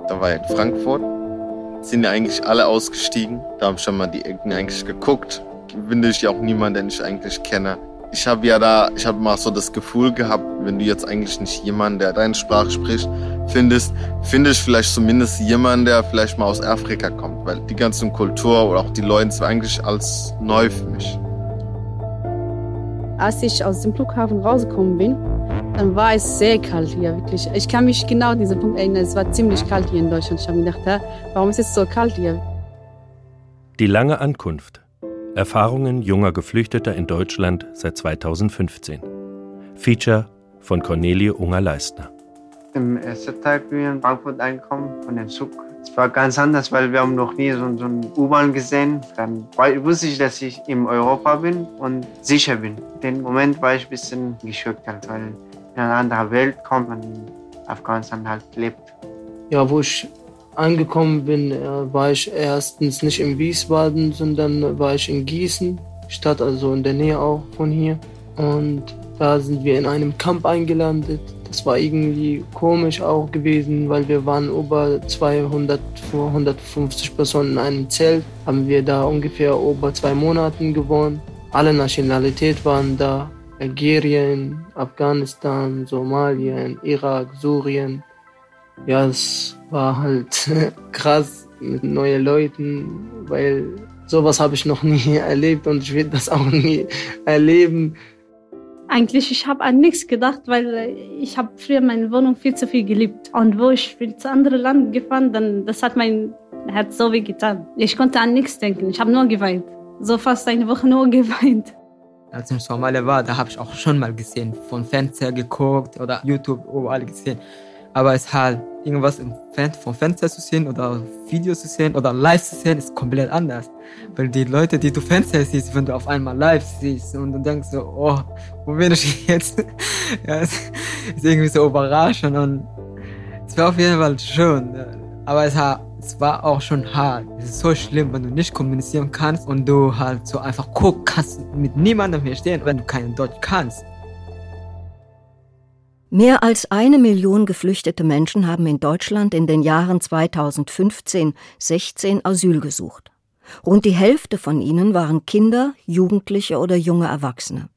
Da war ich in Frankfurt. Sind ja eigentlich alle ausgestiegen. Da haben schon mal die Ecken eigentlich geguckt. Finde ich ja auch niemanden, den ich eigentlich kenne. Ich habe mal so das Gefühl gehabt, wenn du jetzt eigentlich nicht jemanden, der deine Sprache spricht, findest, finde ich vielleicht zumindest jemanden, der vielleicht mal aus Afrika kommt. Weil die ganze Kultur oder auch die Leute sind eigentlich alles neu für mich. Als ich aus dem Flughafen rausgekommen bin, dann war es sehr kalt hier, wirklich. Ich kann mich genau an diesen Punkt erinnern, es war ziemlich kalt hier in Deutschland. Ich habe mir gedacht, warum ist es so kalt hier? Die lange Ankunft. Erfahrungen junger Geflüchteter in Deutschland seit 2015. Feature von Cornelie Unger-Leistner. Am ersten Tag, wie wir in Frankfurt ankommen, von dem Zug. Es war ganz anders, weil wir haben noch nie so eine U-Bahn gesehen. Dann wusste ich, dass ich in Europa bin und sicher bin. In dem Moment war ich ein bisschen geschockt, weil in eine andere Welt kommt und in Afghanistan halt lebt. Ja, wo ich angekommen bin, war ich erstens nicht in Wiesbaden, sondern war ich in Gießen, Stadt also in der Nähe auch von hier. Und da sind wir in einem Camp eingelandet. Das war irgendwie komisch auch gewesen, weil wir waren über 150 Personen in einem Zelt. Haben wir da ungefähr über 2 Monaten gewohnt. Alle Nationalitäten waren da. Algerien, Afghanistan, Somalien, Irak, Syrien. Ja, es war halt krass mit neuen Leuten, weil sowas habe ich noch nie erlebt und ich will das auch nie erleben. Eigentlich, ich habe an nichts gedacht, weil ich habe früher meine Wohnung viel zu viel geliebt. Und wo ich bin zu anderen Land gefahren, dann das hat mein Herz so weh getan. Ich konnte an nichts denken, ich habe nur geweint. So fast eine Woche nur geweint. Als ich in Somalia war, da habe ich auch schon mal gesehen, von Fernseher geguckt oder YouTube überall gesehen. Aber es halt irgendwas vom Fenster zu sehen oder Videos zu sehen oder live zu sehen, ist komplett anders. Weil die Leute, die du Fenster siehst, wenn du auf einmal live siehst und du denkst so, oh, wo bin ich jetzt? Ja, es ist irgendwie so überraschend und es war auf jeden Fall schön. Aber es war auch schon hart. Es ist so schlimm, wenn du nicht kommunizieren kannst und du halt so einfach gucken kannst, mit niemandem hier stehen, wenn du kein Deutsch kannst. Mehr als 1 Million geflüchtete Menschen haben in Deutschland in den Jahren 2015-16 Asyl gesucht. Rund die Hälfte von ihnen waren Kinder, Jugendliche oder junge Erwachsene.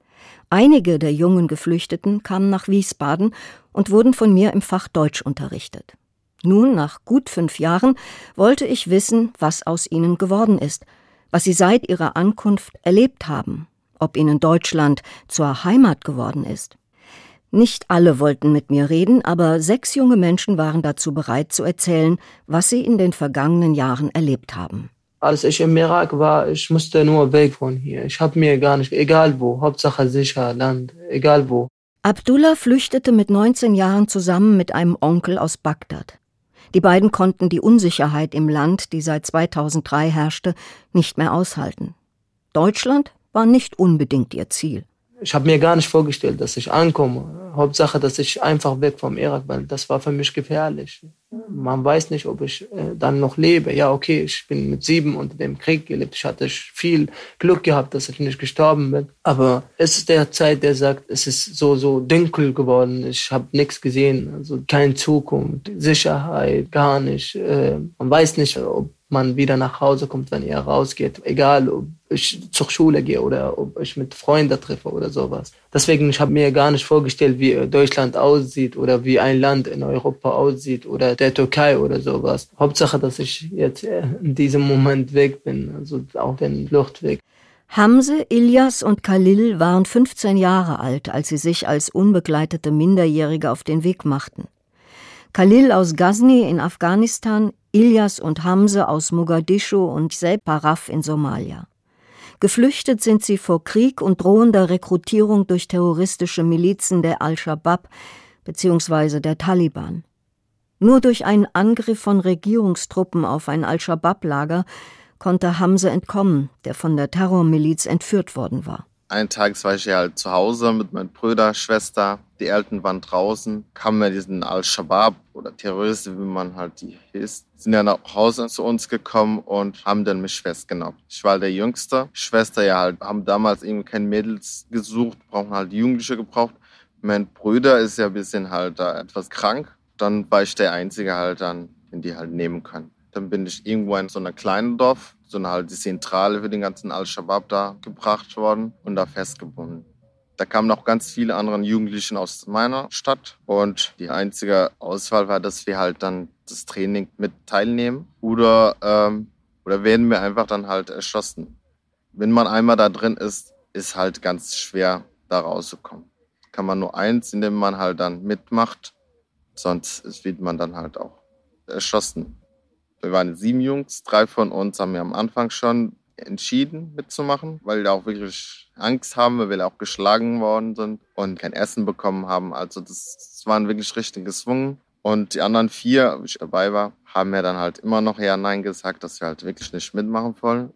Einige der jungen Geflüchteten kamen nach Wiesbaden und wurden von mir im Fach Deutsch unterrichtet. Nun, nach gut 5 Jahren, wollte ich wissen, was aus ihnen geworden ist, was sie seit ihrer Ankunft erlebt haben, ob ihnen Deutschland zur Heimat geworden ist. Nicht alle wollten mit mir reden, aber 6 junge Menschen waren dazu bereit zu erzählen, was sie in den vergangenen Jahren erlebt haben. Als ich im Irak war, ich musste nur weg von hier. Ich habe mir gar nicht, egal wo, Hauptsache sicher, Land, egal wo. Abdullah flüchtete mit 19 Jahren zusammen mit einem Onkel aus Bagdad. Die beiden konnten die Unsicherheit im Land, die seit 2003 herrschte, nicht mehr aushalten. Deutschland war nicht unbedingt ihr Ziel. Ich habe mir gar nicht vorgestellt, dass ich ankomme. Hauptsache, dass ich einfach weg vom Irak, weil das war für mich gefährlich. Man weiß nicht, ob ich dann noch lebe. Ja, okay, ich bin mit 7 unter dem Krieg gelebt. Ich hatte viel Glück gehabt, dass ich nicht gestorben bin. Aber es ist der Zeit, der sagt, es ist so dunkel geworden. Ich habe nichts gesehen, also keine Zukunft, Sicherheit, gar nicht. Man weiß nicht, ob man wieder nach Hause kommt, wenn er rausgeht. Egal, ob ich zur Schule gehe oder ob ich mit Freunden treffe oder sowas. Deswegen, ich habe mir gar nicht vorgestellt, wie Deutschland aussieht oder wie ein Land in Europa aussieht oder der Türkei oder sowas. Hauptsache, dass ich jetzt in diesem Moment weg bin, also auf den Fluchtweg. Hamse, Ilyas und Khalil waren 15 Jahre alt, als sie sich als unbegleitete Minderjährige auf den Weg machten. Khalil aus Ghazni in Afghanistan, Ilyas und Hamse aus Mogadischu und Selparaf in Somalia. Geflüchtet sind sie vor Krieg und drohender Rekrutierung durch terroristische Milizen der Al-Shabaab bzw. der Taliban. Nur durch einen Angriff von Regierungstruppen auf ein Al-Shabaab-Lager konnte Hamse entkommen, der von der Terrormiliz entführt worden war. Einen Tag war ich ja halt zu Hause mit meinen Brüdern, Schwester. Die Eltern waren draußen. Kamen wir diesen Al-Shabaab oder Terroristen, wie man halt die hieß, sind ja nach Hause zu uns gekommen und haben dann mich festgenommen. Ich war der Jüngste. Schwester ja halt, haben damals irgendwie keine Mädels gesucht, brauchen halt Jugendliche gebraucht. Mein Bruder ist ja ein bisschen halt etwas krank. Dann war ich der Einzige halt dann wenn die halt nehmen können. Dann bin ich irgendwo in so einer kleinen Dorf, so eine halt die Zentrale für den ganzen Al-Shabaab da gebracht worden und da festgebunden. Da kamen noch ganz viele andere Jugendliche aus meiner Stadt und die einzige Auswahl war, dass wir halt dann das Training mit teilnehmen oder werden wir einfach dann halt erschossen. Wenn man einmal da drin ist, ist halt ganz schwer da rauszukommen. Kann man nur eins, indem man halt dann mitmacht, sonst wird man dann halt auch erschossen. Wir waren 7 Jungs, 3 von uns haben wir am Anfang schon entschieden mitzumachen, weil wir auch wirklich Angst haben, weil wir auch geschlagen worden sind und kein Essen bekommen haben. Also das waren wirklich richtig gezwungen. Und die anderen 4, wo ich dabei war, haben ja dann halt immer noch ja Nein gesagt, dass wir halt wirklich nicht mitmachen wollen.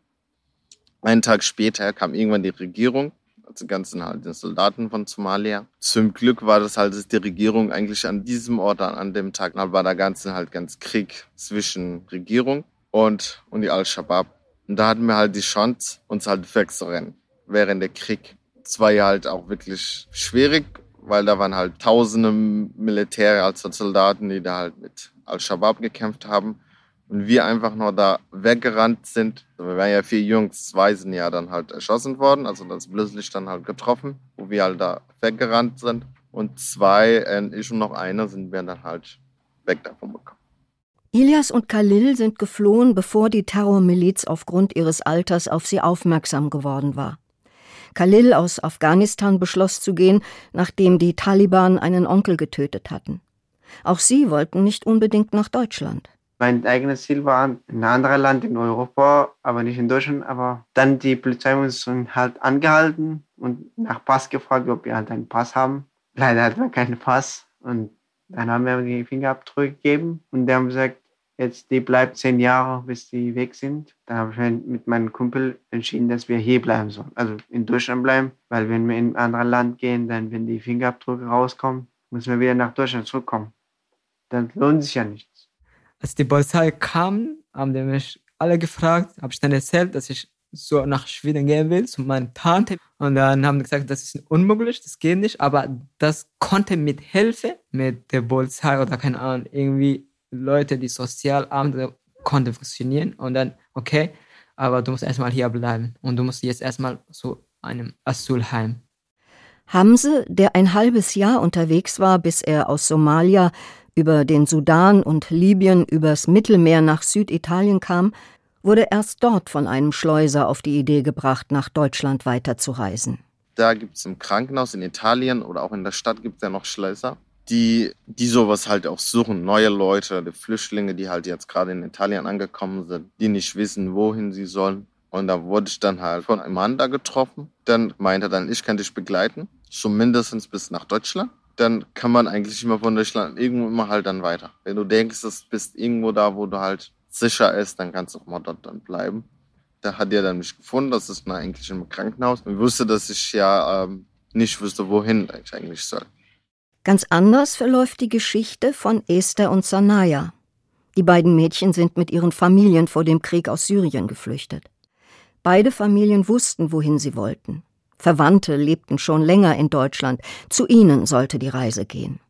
Einen Tag später kam irgendwann die Regierung, also die ganzen halt die Soldaten von Somalia. Zum Glück war das halt, dass die Regierung eigentlich an diesem Ort, an dem Tag, war der ganze halt ganz Krieg zwischen Regierung und die Al-Shabaab. Und da hatten wir halt die Chance, uns halt wegzurennen während der Krieg. Es war ja halt auch wirklich schwierig, weil da waren halt tausende Militär, also Soldaten, die da halt mit Al-Shabaab gekämpft haben. Und wir einfach nur da weggerannt sind. Wir waren ja 4 Jungs, 2 sind ja dann halt erschossen worden, also das Blitzlicht dann halt getroffen, wo wir halt da weggerannt sind. Und 2, ich und noch einer, sind wir dann halt weg davon bekommen. Ilyas und Khalil sind geflohen, bevor die Terrormiliz aufgrund ihres Alters auf sie aufmerksam geworden war. Khalil aus Afghanistan beschloss zu gehen, nachdem die Taliban einen Onkel getötet hatten. Auch sie wollten nicht unbedingt nach Deutschland. Mein eigenes Ziel war ein anderes Land in Europa, aber nicht in Deutschland. Aber dann die Polizei uns halt angehalten und nach Pass gefragt, ob wir halt einen Pass haben. Leider hatten wir keinen Pass. Und dann haben wir die Fingerabdrücke gegeben und die haben gesagt, jetzt die bleibt 10 Jahre, bis die weg sind. Dann habe ich mit meinem Kumpel entschieden, dass wir hier bleiben sollen, also in Deutschland bleiben, weil wenn wir in ein anderes Land gehen, dann wenn die Fingerabdrücke rauskommen, müssen wir wieder nach Deutschland zurückkommen. Dann lohnt sich ja nichts. Als die Polizei kam, haben die mich alle gefragt, habe ich dann erzählt, dass ich so nach Schweden gehen will, zu meiner Tante. Und dann haben die gesagt, das ist unmöglich, das geht nicht, aber das konnte mit Hilfe, mit der Polizei oder keine Ahnung, irgendwie Leute, die Sozialamt konnte funktionieren. Und dann, okay, aber du musst erstmal hier bleiben und du musst jetzt erstmal zu einem Asylheim. Hamse, der ein halbes Jahr unterwegs war, bis er aus Somalia über den Sudan und Libyen übers Mittelmeer nach Süditalien kam, wurde erst dort von einem Schleuser auf die Idee gebracht, nach Deutschland weiterzureisen. Da gibt es im Krankenhaus in Italien oder auch in der Stadt gibt es ja noch Schleuser, die sowas halt auch suchen. Neue Leute, die Flüchtlinge, die halt jetzt gerade in Italien angekommen sind, die nicht wissen, wohin sie sollen. Und da wurde ich dann halt von einem Mann da getroffen. Dann meinte er dann, ich kann dich begleiten, zumindest bis nach Deutschland. Dann kann man eigentlich immer von Deutschland irgendwo immer halt dann weiter. Wenn du denkst, du bist irgendwo da, wo du halt sicher ist, dann kannst du auch mal dort dann bleiben. Da hat er dann mich gefunden, das ist eigentlich im Krankenhaus. Und wusste, dass ich ja nicht wusste, wohin ich eigentlich soll. Ganz anders verläuft die Geschichte von Esther und Sanaya. Die beiden Mädchen sind mit ihren Familien vor dem Krieg aus Syrien geflüchtet. Beide Familien wussten, wohin sie wollten. Verwandte lebten schon länger in Deutschland. Zu ihnen sollte die Reise gehen.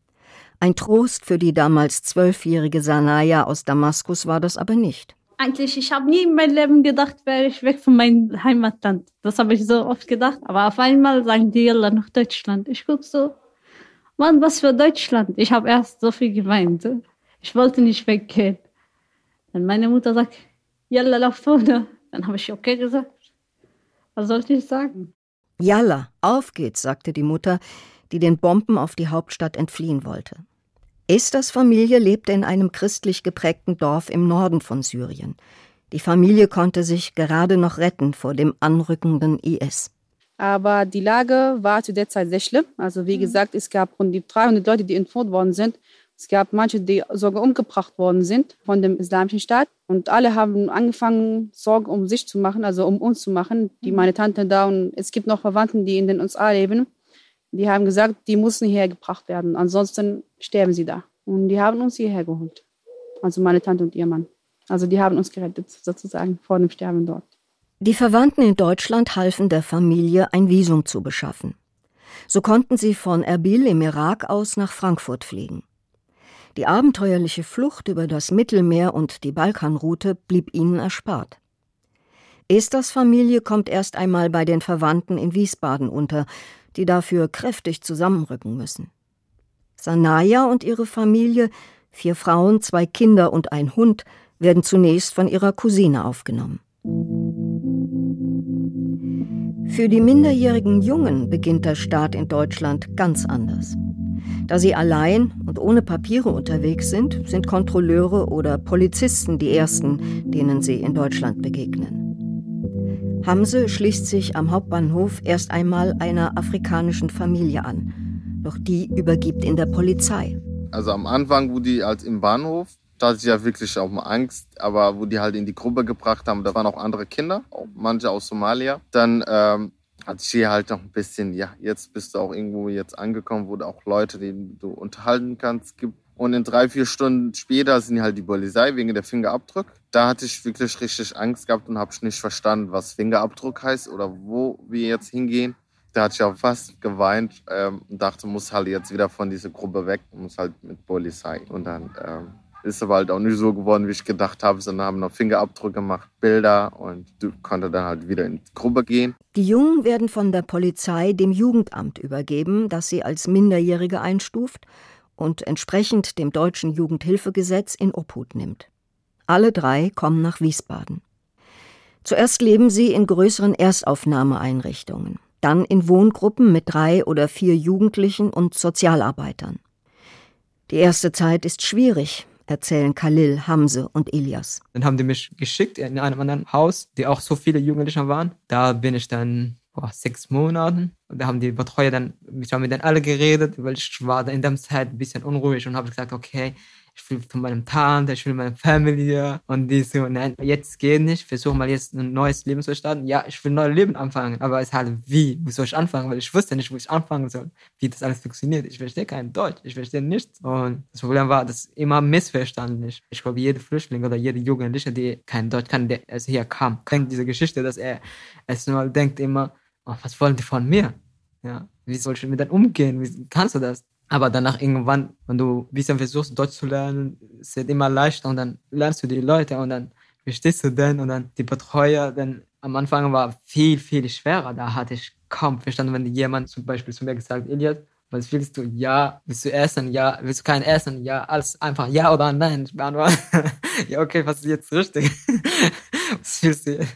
Ein Trost für die damals 12-jährige Sanaya aus Damaskus war das aber nicht. Eigentlich, ich habe nie in meinem Leben gedacht, wäre ich weg von meinem Heimatland. Das habe ich so oft gedacht. Aber auf einmal sagen die Yalla nach Deutschland. Ich gucke so, Mann, was für Deutschland? Ich habe erst so viel geweint. Ich wollte nicht weggehen. Dann meine Mutter sagt, Yalla, lauf vorne. Dann habe ich okay gesagt. Was sollte ich sagen? Yalla, auf geht's, sagte die Mutter, die den Bomben auf die Hauptstadt entfliehen wollte. Esthers Familie lebte in einem christlich geprägten Dorf im Norden von Syrien. Die Familie konnte sich gerade noch retten vor dem anrückenden IS. Aber die Lage war zu der Zeit sehr schlimm. Also wie gesagt, es gab rund 300 Leute, die entführt worden sind. Es gab manche, die sogar umgebracht worden sind von dem Islamischen Staat. Und alle haben angefangen, Sorgen um sich zu machen, also um uns zu machen. Meine Tante da und es gibt noch Verwandte, die in den USA leben. Die haben gesagt, die müssen hierher gebracht werden, ansonsten sterben sie da. Und die haben uns hierher geholt. Also meine Tante und ihr Mann. Also die haben uns gerettet, sozusagen, vor dem Sterben dort. Die Verwandten in Deutschland halfen der Familie, ein Visum zu beschaffen. So konnten sie von Erbil im Irak aus nach Frankfurt fliegen. Die abenteuerliche Flucht über das Mittelmeer und die Balkanroute blieb ihnen erspart. Esthers Familie kommt erst einmal bei den Verwandten in Wiesbaden unter, die dafür kräftig zusammenrücken müssen. Sanaya und ihre Familie, 4 Frauen, 2 Kinder und ein Hund, werden zunächst von ihrer Cousine aufgenommen. Für die minderjährigen Jungen beginnt der Start in Deutschland ganz anders. Da sie allein und ohne Papiere unterwegs sind Kontrolleure oder Polizisten die ersten, denen sie in Deutschland begegnen. Hamse schließt sich am Hauptbahnhof erst einmal einer afrikanischen Familie an. Doch die übergibt ihn der Polizei. Also am Anfang, wo die halt im Bahnhof, da hatte ich ja wirklich auch mal Angst, aber wo die halt in die Gruppe gebracht haben, da waren auch andere Kinder, auch manche aus Somalia. Dann hatte ich hier halt noch ein bisschen, ja, jetzt bist du auch irgendwo jetzt angekommen, wo du auch Leute, denen du unterhalten kannst, gibt. Und in 3-4 Stunden später sind halt die Polizei wegen der Fingerabdruck. Da hatte ich wirklich richtig Angst gehabt und habe nicht verstanden, was Fingerabdruck heißt oder wo wir jetzt hingehen. Da hatte ich auch fast geweint und dachte, muss halt jetzt wieder von dieser Gruppe weg, muss halt mit Polizei. Und dann ist aber halt auch nicht so geworden, wie ich gedacht habe, sondern haben noch Fingerabdrücke gemacht, Bilder und du konnte dann halt wieder in die Gruppe gehen. Die Jungen werden von der Polizei dem Jugendamt übergeben, das sie als Minderjährige einstuft und entsprechend dem deutschen Jugendhilfegesetz in Obhut nimmt. Alle 3 kommen nach Wiesbaden. Zuerst leben sie in größeren Erstaufnahmeeinrichtungen, dann in Wohngruppen mit 3 oder 4 Jugendlichen und Sozialarbeitern. Die erste Zeit ist schwierig, erzählen Khalil, Hamse und Ilyas. Dann haben die mich geschickt in einem anderen Haus, die auch so viele Jugendliche waren. Da bin ich dann 6 Monaten. Und da haben die Betreuer dann, ich habe mit denen alle geredet, weil ich war da in der Zeit ein bisschen unruhig und habe gesagt, okay, ich will zu meinem Tante, ich will meine Familie und die so, nein, jetzt geht nicht, versuche mal jetzt ein neues Leben zu starten. Ja, ich will ein neues Leben anfangen, aber es ist halt, wo soll ich anfangen, weil ich wusste nicht, wo ich anfangen soll, wie das alles funktioniert. Ich verstehe kein Deutsch, ich verstehe nichts. Und das Problem war, dass immer missverständlich. Ich glaube, jeder Flüchtling oder jede Jugendliche, die kein Deutsch kann, der hier kam, kennt diese Geschichte, dass er es nur denkt immer, was wollen die von mir? Ja, wie soll ich mit denen umgehen? Wie kannst du das? Aber danach irgendwann, wenn du ein bisschen versuchst, Deutsch zu lernen, es wird immer leichter und dann lernst du die Leute und dann verstehst du den und dann die Betreuer. Denn am Anfang war viel, viel schwerer. Da hatte ich kaum verstanden, wenn jemand zum Beispiel zu mir gesagt hat, Ilyas, was willst du? Ja. Willst du essen? Ja. Willst du kein Essen? Ja. Alles einfach ja oder nein. Ich beantworte, ja, okay, was ist jetzt richtig? Was willst du?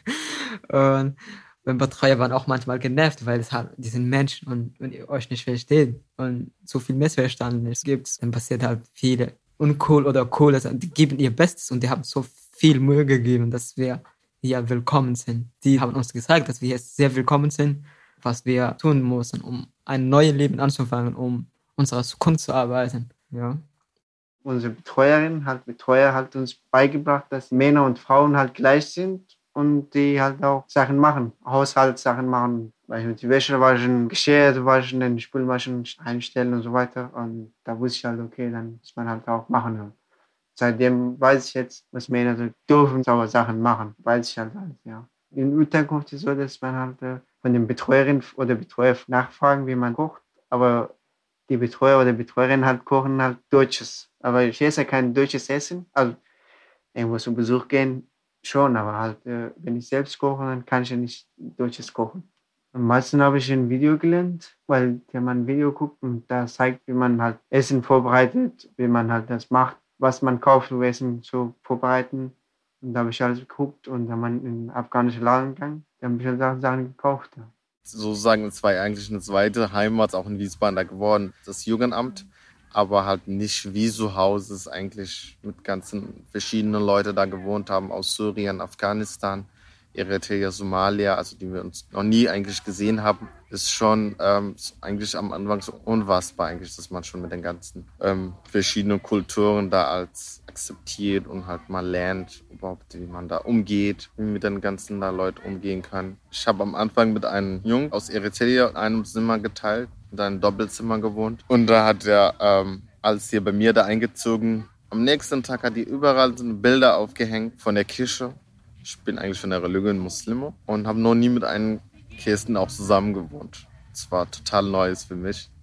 Und beim Betreuer waren auch manchmal genervt, weil es halt, die sind Menschen und wenn ihr euch nicht versteht und so viel Missverständnis gibt, dann passiert halt viele uncool oder cool. Also die geben ihr Bestes und die haben so viel Mühe gegeben, dass wir hier willkommen sind. Die haben uns gesagt, dass wir jetzt sehr willkommen sind, was wir tun müssen, um ein neues Leben anzufangen, um unsere Zukunft zu arbeiten. Ja. Unsere Betreuer hat uns beigebracht, dass Männer und Frauen halt gleich sind. Und die halt auch Sachen machen, Haushaltssachen machen, die Wäsche waschen, Geschirr waschen, den Spülmaschinen einstellen und so weiter. Und da wusste ich halt, okay, dann muss man halt auch machen. Seitdem weiß ich jetzt, was Männer so dürfen, sauber Sachen machen, weiß ich halt, ja. In Unterkunft ist es so, dass man halt von den Betreuerin oder Betreuer nachfragen, wie man kocht. Aber die Betreuer oder Betreuerin halt kochen halt Deutsches. Aber ich esse kein deutsches Essen. Also irgendwo zum Besuch gehen, schon, aber halt, wenn ich selbst koche, dann kann ich ja nicht Deutsches kochen. Am meisten habe ich ein Video gelernt, weil man ein Video guckt und da zeigt, wie man halt Essen vorbereitet, wie man halt das macht, was man kauft, um Essen zu vorbereiten. Und da habe ich alles geguckt und dann bin ich in den afghanischen Laden gegangen, da habe ich halt Sachen gekauft. Ja. Sozusagen es war eigentlich eine zweite Heimat, auch in Wiesbaden da geworden, das Jugendamt. Aber halt nicht wie zu Hause, es eigentlich mit ganzen verschiedenen Leuten da gewohnt haben, aus Syrien, Afghanistan, Eritrea, Somalia, also die wir uns noch nie eigentlich gesehen haben, ist schon eigentlich am Anfang so unfassbar eigentlich, dass man schon mit den ganzen verschiedenen Kulturen da als akzeptiert und halt mal lernt, überhaupt wie man da umgeht, wie man mit den ganzen da Leuten umgehen kann. Ich habe am Anfang mit einem Jungen aus Eritrea in einem Zimmer geteilt, in einem Doppelzimmer gewohnt und da hat er, als hier bei mir da eingezogen, am nächsten Tag hat die überall so Bilder aufgehängt von der Kirche. Ich bin eigentlich von der Religion Muslime und habe noch nie mit einem Christen auch zusammen gewohnt. Das war total Neues für mich.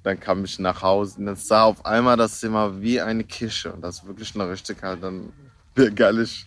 Dann kam ich nach Hause und dann sah auf einmal das Zimmer wie eine Kirche. Und das ist wirklich noch richtig halt dann bürgerlich.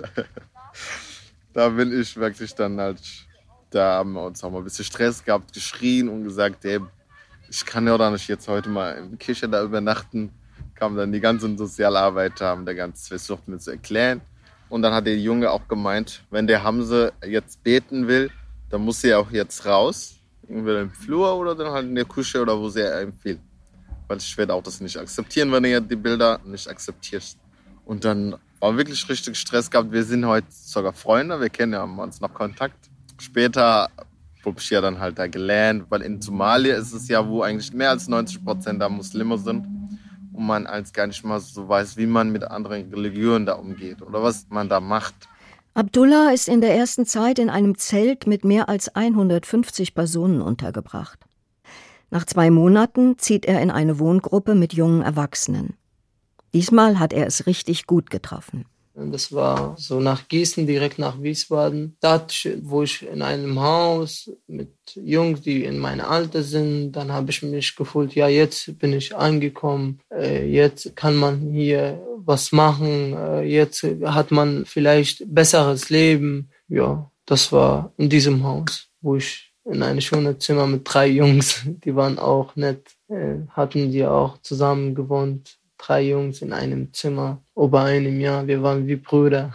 Da bin ich wirklich dann halt, da haben wir uns auch mal ein bisschen Stress gehabt, geschrien und gesagt, ey, ich kann ja doch nicht jetzt heute mal in der Kirche da übernachten. Kamen dann die ganzen Sozialarbeiter, haben der ganze versucht mir zu erklären. Und dann hat der Junge auch gemeint, wenn der Hamse jetzt beten will, dann muss er auch jetzt raus. Entweder im Flur oder dann halt in der Küche oder wo sie empfiehlt. Weil ich werde auch das nicht akzeptieren, wenn ihr die Bilder nicht akzeptiert. Und dann war wirklich richtig Stress gehabt. Wir sind heute sogar Freunde, wir kennen ja uns noch Kontakt. Später habe ich ja dann halt da gelernt, weil in Somalia ist es ja, wo eigentlich mehr als 90% da Muslime sind. Und man als gar nicht mal so weiß, wie man mit anderen Religionen da umgeht oder was man da macht. Abdullah ist in der ersten Zeit in einem Zelt mit mehr als 150 Personen untergebracht. Nach 2 Monaten zieht er in eine Wohngruppe mit jungen Erwachsenen. Diesmal hat er es richtig gut getroffen. Das war so nach Gießen, direkt nach Wiesbaden. Da, wo ich in einem Haus mit Jungs, die in meinem Alter sind, dann habe ich mich gefühlt, ja, jetzt bin ich angekommen, jetzt kann man hier was machen, jetzt hat man vielleicht besseres Leben. Ja, das war in diesem Haus, wo ich in einem schönen Zimmer mit 3 Jungs, die waren auch nett, hatten die auch zusammen gewohnt. 3 Jungs in einem Zimmer, über einem Jahr, wir waren wie Brüder.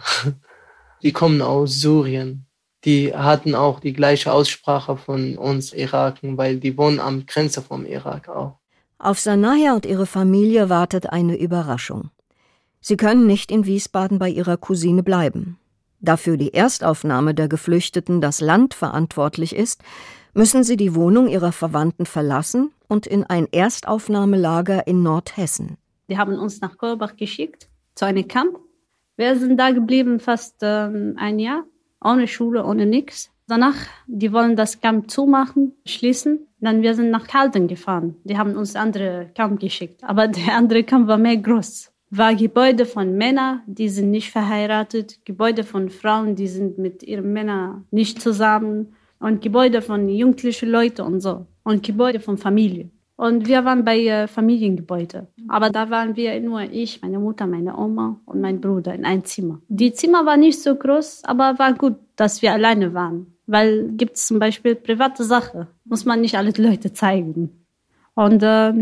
Die kommen aus Syrien. Die hatten auch die gleiche Aussprache von uns Iraken, weil die wohnen am Grenze vom Irak auch. Auf Sanaya und ihre Familie wartet eine Überraschung. Sie können nicht in Wiesbaden bei ihrer Cousine bleiben. Da für die Erstaufnahme der Geflüchteten das Land verantwortlich ist, müssen sie die Wohnung ihrer Verwandten verlassen und in ein Erstaufnahmelager in Nordhessen. Die haben uns nach Korbach geschickt, zu einem Camp. Wir sind da geblieben fast 1 Jahr, ohne Schule, ohne nichts. Danach, die wollen das Camp zumachen, schließen. Dann wir sind nach Halden gefahren. Die haben uns andere Camp geschickt. Aber der andere Camp war mehr groß. War Gebäude von Männern, die sind nicht verheiratet. Gebäude von Frauen, die sind mit ihren Männern nicht zusammen. Und Gebäude von jugendlichen Leuten und so. Und Gebäude von Familie. Und wir waren bei Familiengebäude. Aber da waren wir nur ich, meine Mutter, meine Oma und mein Bruder in einem Zimmer. Die Zimmer war nicht so groß, aber war gut, dass wir alleine waren. Weil gibt es zum Beispiel private Sachen, muss man nicht alle Leute zeigen. Und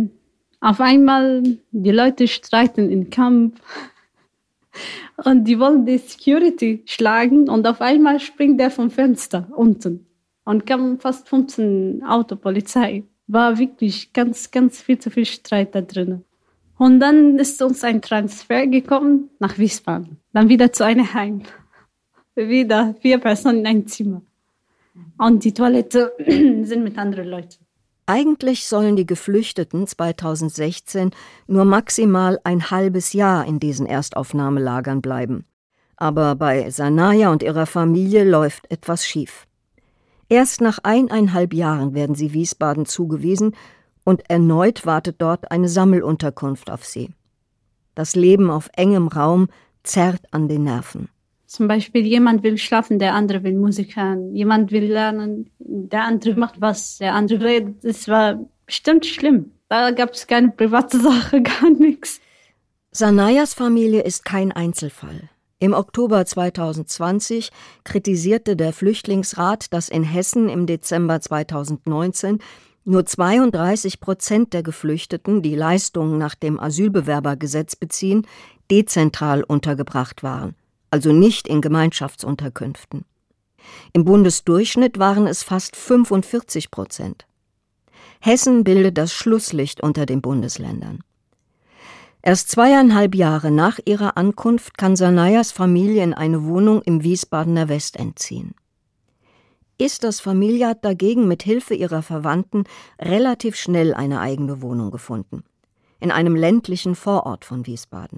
auf einmal, die Leute streiten im Camp. Und die wollen die Security schlagen. Und auf einmal springt der vom Fenster unten. Und kam fast 15 Autopolizei. War wirklich ganz, ganz viel zu viel Streit da drin. Und dann ist uns ein Transfer gekommen nach Wiesbaden. Dann wieder zu einem Heim. Wieder 4 Personen in einem Zimmer. Und die Toilette sind mit anderen Leuten. Eigentlich sollen die Geflüchteten 2016 nur maximal ein halbes Jahr in diesen Erstaufnahmelagern bleiben. Aber bei Sanaya und ihrer Familie läuft etwas schief. Erst nach 1,5 Jahren werden sie Wiesbaden zugewiesen und erneut wartet dort eine Sammelunterkunft auf sie. Das Leben auf engem Raum zerrt an den Nerven. Zum Beispiel, jemand will schlafen, der andere will Musik hören. Jemand will lernen, der andere macht was, der andere redet. Es war bestimmt schlimm. Da gab es keine private Sache, gar nichts. Sanayas Familie ist kein Einzelfall. Im Oktober 2020 kritisierte der Flüchtlingsrat, dass in Hessen im Dezember 2019 nur 32% der Geflüchteten, die Leistungen nach dem Asylbewerbergesetz beziehen, dezentral untergebracht waren, also nicht in Gemeinschaftsunterkünften. Im Bundesdurchschnitt waren es fast 45%. Hessen bildet das Schlusslicht unter den Bundesländern. Erst 2,5 Jahre nach ihrer Ankunft kann Sanayas Familie in eine Wohnung im Wiesbadener Westend ziehen. Istas Familie hat dagegen mit Hilfe ihrer Verwandten relativ schnell eine eigene Wohnung gefunden, in einem ländlichen Vorort von Wiesbaden.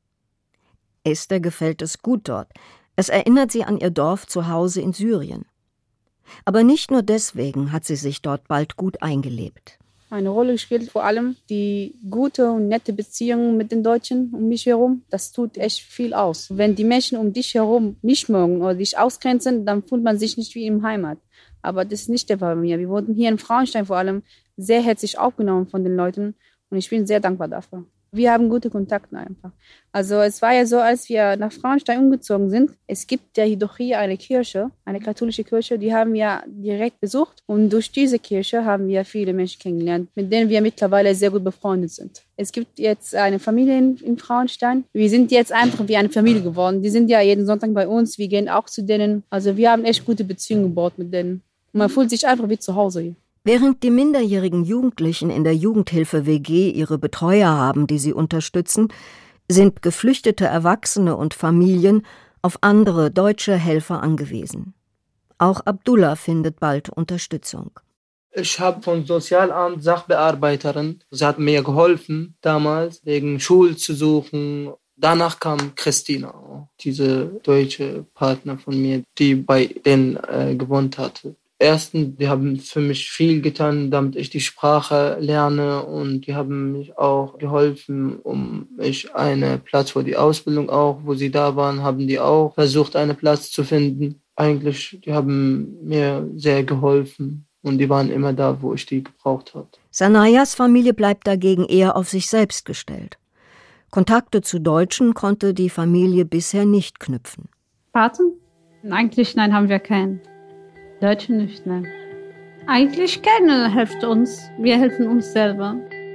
Esther gefällt es gut dort. Es erinnert sie an ihr Dorf zu Hause in Syrien. Aber nicht nur deswegen hat sie sich dort bald gut eingelebt. Eine Rolle spielt vor allem die gute und nette Beziehung mit den Deutschen um mich herum. Das tut echt viel aus. Wenn die Menschen um dich herum nicht mögen oder dich ausgrenzen, dann fühlt man sich nicht wie im Heimat. Aber das ist nicht der Fall bei mir. Wir wurden hier in Frauenstein vor allem sehr herzlich aufgenommen von den Leuten. Und ich bin sehr dankbar dafür. Wir haben gute Kontakte einfach. Also es war ja so, als wir nach Frauenstein umgezogen sind, es gibt ja doch hier eine Kirche, eine katholische Kirche, die haben wir direkt besucht. Und durch diese Kirche haben wir viele Menschen kennengelernt, mit denen wir mittlerweile sehr gut befreundet sind. Es gibt jetzt eine Familie in Frauenstein. Wir sind jetzt einfach wie eine Familie geworden. Die sind ja jeden Sonntag bei uns, wir gehen auch zu denen. Also wir haben echt gute Beziehungen gebaut mit denen. Und man fühlt sich einfach wie zu Hause hier. Während die minderjährigen Jugendlichen in der Jugendhilfe-WG ihre Betreuer haben, die sie unterstützen, sind geflüchtete Erwachsene und Familien auf andere deutsche Helfer angewiesen. Auch Abdullah findet bald Unterstützung. Ich habe von Sozialamt Sachbearbeiterin, sie hat mir geholfen damals, wegen Schule zu suchen. Danach kam Christina, diese deutsche Partner von mir, die bei denen gewohnt hatte. Erstens, die haben für mich viel getan, damit ich die Sprache lerne, und die haben mich auch geholfen, um mich einen Platz für die Ausbildung auch, wo sie da waren, haben die auch versucht, einen Platz zu finden. Eigentlich, die haben mir sehr geholfen und die waren immer da, wo ich die gebraucht habe. Sanayas Familie bleibt dagegen eher auf sich selbst gestellt. Kontakte zu Deutschen konnte die Familie bisher nicht knüpfen. Paten? Eigentlich nein, haben wir keinen. Deutsche nicht, nein. Eigentlich keiner hilft uns. Wir helfen uns selber.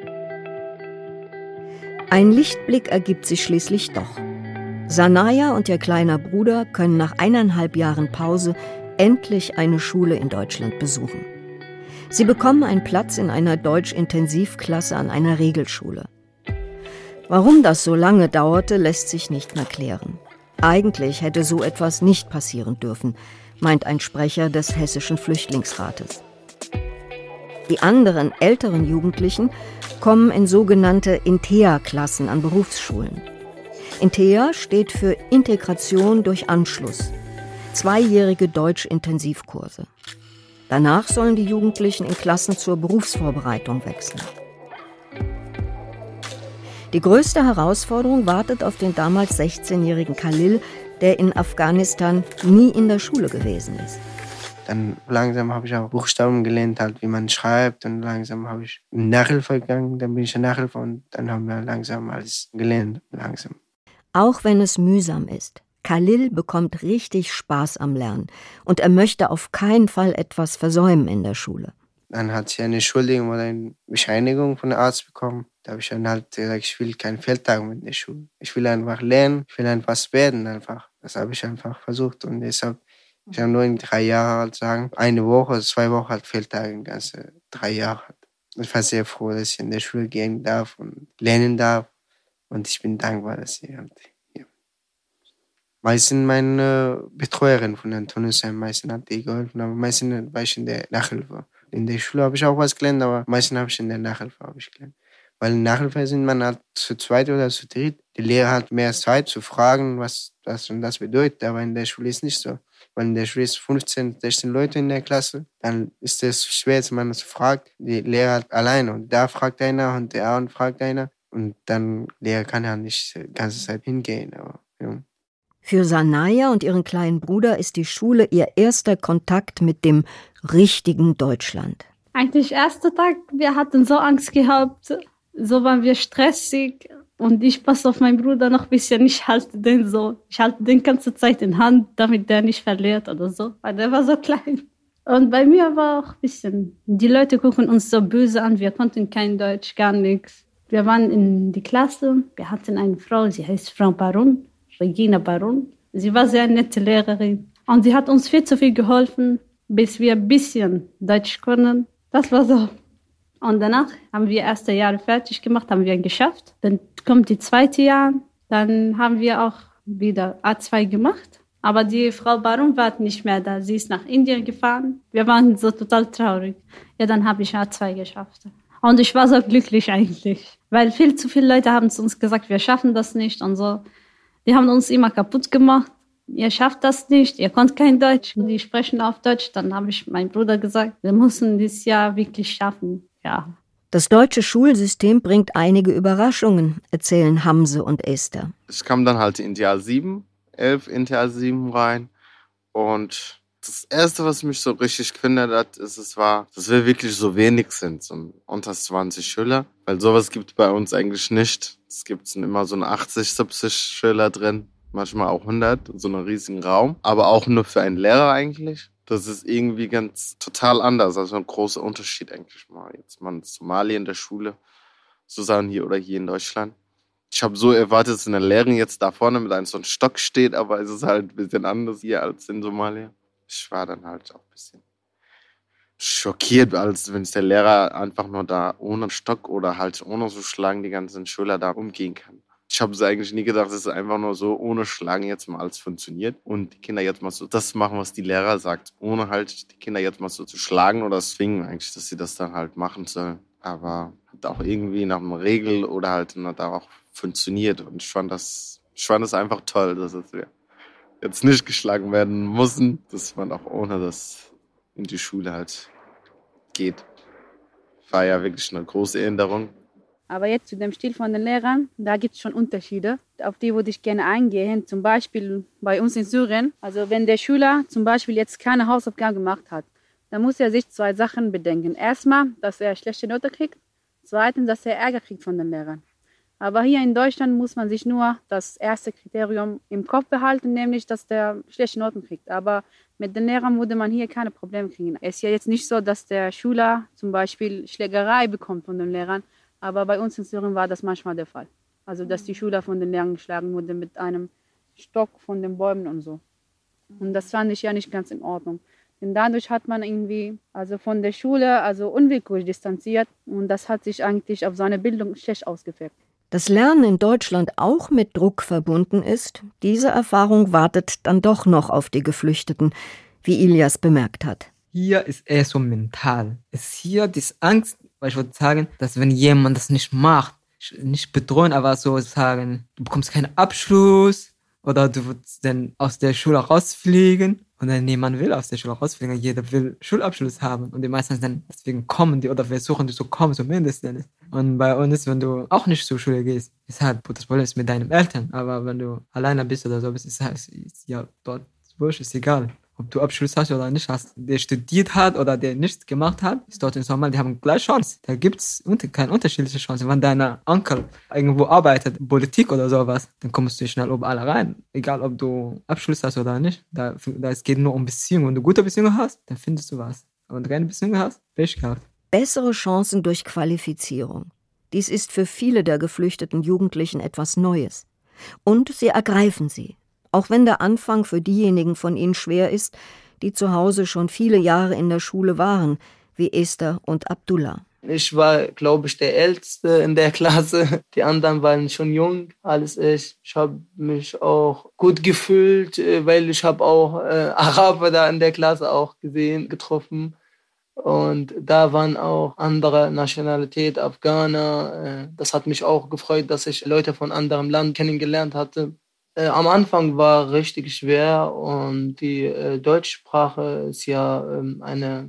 Ein Lichtblick ergibt sich schließlich doch. Sanaya und ihr kleiner Bruder können nach 1,5 Jahren Pause endlich eine Schule in Deutschland besuchen. Sie bekommen einen Platz in einer Deutsch-Intensivklasse an einer Regelschule. Warum das so lange dauerte, lässt sich nicht mehr klären. Eigentlich hätte so etwas nicht passieren dürfen, meint ein Sprecher des Hessischen Flüchtlingsrates. Die anderen älteren Jugendlichen kommen in sogenannte INTEA-Klassen an Berufsschulen. INTEA steht für Integration durch Anschluss, 2-jährige Deutsch-Intensivkurse. Danach sollen die Jugendlichen in Klassen zur Berufsvorbereitung wechseln. Die größte Herausforderung wartet auf den damals 16-jährigen Khalil, der in Afghanistan nie in der Schule gewesen ist. Dann langsam habe ich auch Buchstaben gelernt, halt, wie man schreibt. Und langsam habe ich in Nachhilfe gegangen, dann bin ich in Nachhilfe und dann haben wir langsam alles gelernt. Langsam. Auch wenn es mühsam ist, Khalil bekommt richtig Spaß am Lernen und er möchte auf keinen Fall etwas versäumen in der Schule. Dann hat sie eine Entschuldigung oder eine Bescheinigung von dem Arzt bekommen. Da habe ich dann halt gesagt, ich will keinen Fehltag mit der Schule. Ich will einfach lernen, ich will einfach was werden einfach. Das habe ich einfach versucht und deshalb, ich habe nur in 3 Jahren halt sagen, 1 Woche, 2 Wochen halt Fehltage, ganze 3 Jahre. Ich war sehr froh, dass ich in der Schule gehen darf und lernen darf und ich bin dankbar, dass ich halt hier. Meistens meine Betreuerin von Antoniusheim, meistens hat die geholfen, aber meistens war ich in der Nachhilfe. In der Schule habe ich auch was gelernt, aber meistens habe ich in der Nachhilfe gelernt. Weil in Nachhilfe sind man halt zu zweit oder zu dritt. Die Lehrer hat mehr Zeit zu fragen, was das und das bedeutet. Aber in der Schule ist nicht so. Weil in der Schule ist 15, 16 Leute in der Klasse. Dann ist es schwer, dass man das fragt. Die Lehrer hat alleine. Und da fragt einer und der und fragt einer. Und dann Lehrer kann ja nicht die ganze Zeit hingehen. Aber, ja. Für Sanaya und ihren kleinen Bruder ist die Schule ihr erster Kontakt mit dem richtigen Deutschland. Eigentlich erster Tag, wir hatten so Angst gehabt. So waren wir stressig und ich passe auf meinen Bruder noch ein bisschen. Ich halte den die ganze Zeit in Hand, damit der nicht verliert oder so, weil der war so klein. Und bei mir war auch ein bisschen, die Leute gucken uns so böse an, wir konnten kein Deutsch, gar nichts. Wir waren in die Klasse, wir hatten eine Frau, sie heißt Frau Baron, Regina Baron. Sie war sehr nette Lehrerin und sie hat uns viel zu viel geholfen, bis wir ein bisschen Deutsch können. Das war so. Und danach haben wir 1. Jahr fertig gemacht, haben wir geschafft. Dann kommt die 2. Jahr, dann haben wir auch wieder A2 gemacht. Aber die Frau Baron war nicht mehr da, sie ist nach Indien gefahren. Wir waren so total traurig. Ja, dann habe ich A2 geschafft. Und ich war so glücklich eigentlich, weil viel zu viele Leute haben zu uns gesagt, wir schaffen das nicht und so. Die haben uns immer kaputt gemacht. Ihr schafft das nicht, ihr könnt kein Deutsch. Die sprechen auf Deutsch. Dann habe ich meinem Bruder gesagt, wir müssen dieses Jahr wirklich schaffen. Ja. Das deutsche Schulsystem bringt einige Überraschungen, erzählen Hamse und Esther. Ich kam dann halt in Jahr 7, 11 in Jahr 7 rein und Das Erste, was mich so richtig gefindert hat, war, dass wir wirklich so wenig sind, so unter 20 Schüler. Weil sowas gibt es bei uns eigentlich nicht. Es gibt immer so 80, 70 Schüler drin, manchmal auch 100, in so einem riesigen Raum. Aber auch nur für einen Lehrer eigentlich. Das ist irgendwie ganz total anders. Also ein großer Unterschied eigentlich mal. Jetzt mal in Somalia in der Schule, sozusagen hier oder hier in Deutschland. Ich habe so erwartet, dass eine Lehrerin jetzt da vorne mit einem so einem Stock steht, aber es ist halt ein bisschen anders hier als in Somalia. Ich war dann halt auch ein bisschen schockiert, als wenn der Lehrer einfach nur da ohne Stock oder halt ohne so Schlagen die ganzen Schüler da umgehen kann. Ich habe es eigentlich nie gedacht, dass es einfach nur so ohne Schlagen jetzt mal alles funktioniert und die Kinder jetzt mal so das machen, was die Lehrer sagt, ohne halt die Kinder jetzt mal so zu schlagen oder zwingen eigentlich, dass sie das dann halt machen sollen. Aber hat auch irgendwie nach einer Regel oder halt da auch funktioniert und ich fand das einfach toll, dass es jetzt nicht geschlagen werden mussten, dass man auch ohne das in die Schule halt geht. War ja wirklich eine große Änderung. Aber jetzt zu dem Stil von den Lehrern, da gibt es schon Unterschiede. Auf die würde ich gerne eingehen. Zum Beispiel bei uns in Syrien. Also wenn der Schüler zum Beispiel jetzt keine Hausaufgaben gemacht hat, dann muss er sich 2 Sachen bedenken. Erstmal, dass er schlechte Noten kriegt. Zweitens, dass er Ärger kriegt von den Lehrern. Aber hier in Deutschland muss man sich nur das erste Kriterium im Kopf behalten, nämlich, dass der schlechte Noten kriegt. Aber mit den Lehrern würde man hier keine Probleme kriegen. Es ist ja jetzt nicht so, dass der Schüler zum Beispiel Schlägerei bekommt von den Lehrern. Aber bei uns in Syrien war das manchmal der Fall. Also, dass die Schüler von den Lehrern geschlagen wurden mit einem Stock von den Bäumen und so. Und das fand ich ja nicht ganz in Ordnung. Denn dadurch hat man irgendwie von der Schule unwillkürlich distanziert. Und das hat sich eigentlich auf seine Bildung schlecht ausgewirkt. Dass Lernen in Deutschland auch mit Druck verbunden ist, diese Erfahrung wartet dann doch noch auf die Geflüchteten, wie Ilyas bemerkt hat. Hier ist eher so mental. Es ist hier diese Angst, weil ich würde sagen, dass wenn jemand das nicht macht, nicht bedrohen, aber so sagen, du bekommst keinen Abschluss oder du wirst dann aus der Schule rausfliegen. Und dann niemand will aus der Schule rausfliegen, jeder will Schulabschluss haben. Und die meisten dann deswegen kommen die oder versuchen die zu kommen, zumindest. Und bei uns, wenn du auch nicht zur Schule gehst, ist halt das Problem ist mit deinen Eltern. Aber wenn du alleine bist oder so bist, ist ja dort wurscht, ist egal. Ob du Abschluss hast oder nicht hast. Der studiert hat oder der nichts gemacht hat, ist dort in Somalia, die haben gleich Chance. Da gibt es keine unterschiedliche Chance. Wenn dein Onkel irgendwo arbeitet, Politik oder sowas, dann kommst du schnell überall rein. Egal, ob du Abschluss hast oder nicht. Es geht nur um Beziehungen. Wenn du gute Beziehungen hast, dann findest du was. Wenn du keine Beziehungen hast, Pech gehabt. Bessere Chancen durch Qualifizierung. Dies ist für viele der geflüchteten Jugendlichen etwas Neues. Und sie ergreifen sie. Auch wenn der Anfang für diejenigen von ihnen schwer ist, die zu Hause schon viele Jahre in der Schule waren, wie Esther und Abdullah. Ich war, glaube ich, der Älteste in der Klasse. Die anderen waren schon jung, alles ich. Ich habe mich auch gut gefühlt, weil ich habe auch Araber da in der Klasse auch getroffen. Und da waren auch andere Nationalität, Afghaner. Das hat mich auch gefreut, dass ich Leute von anderem Land kennengelernt hatte. Am Anfang war richtig schwer und die Deutschsprache ist ja eine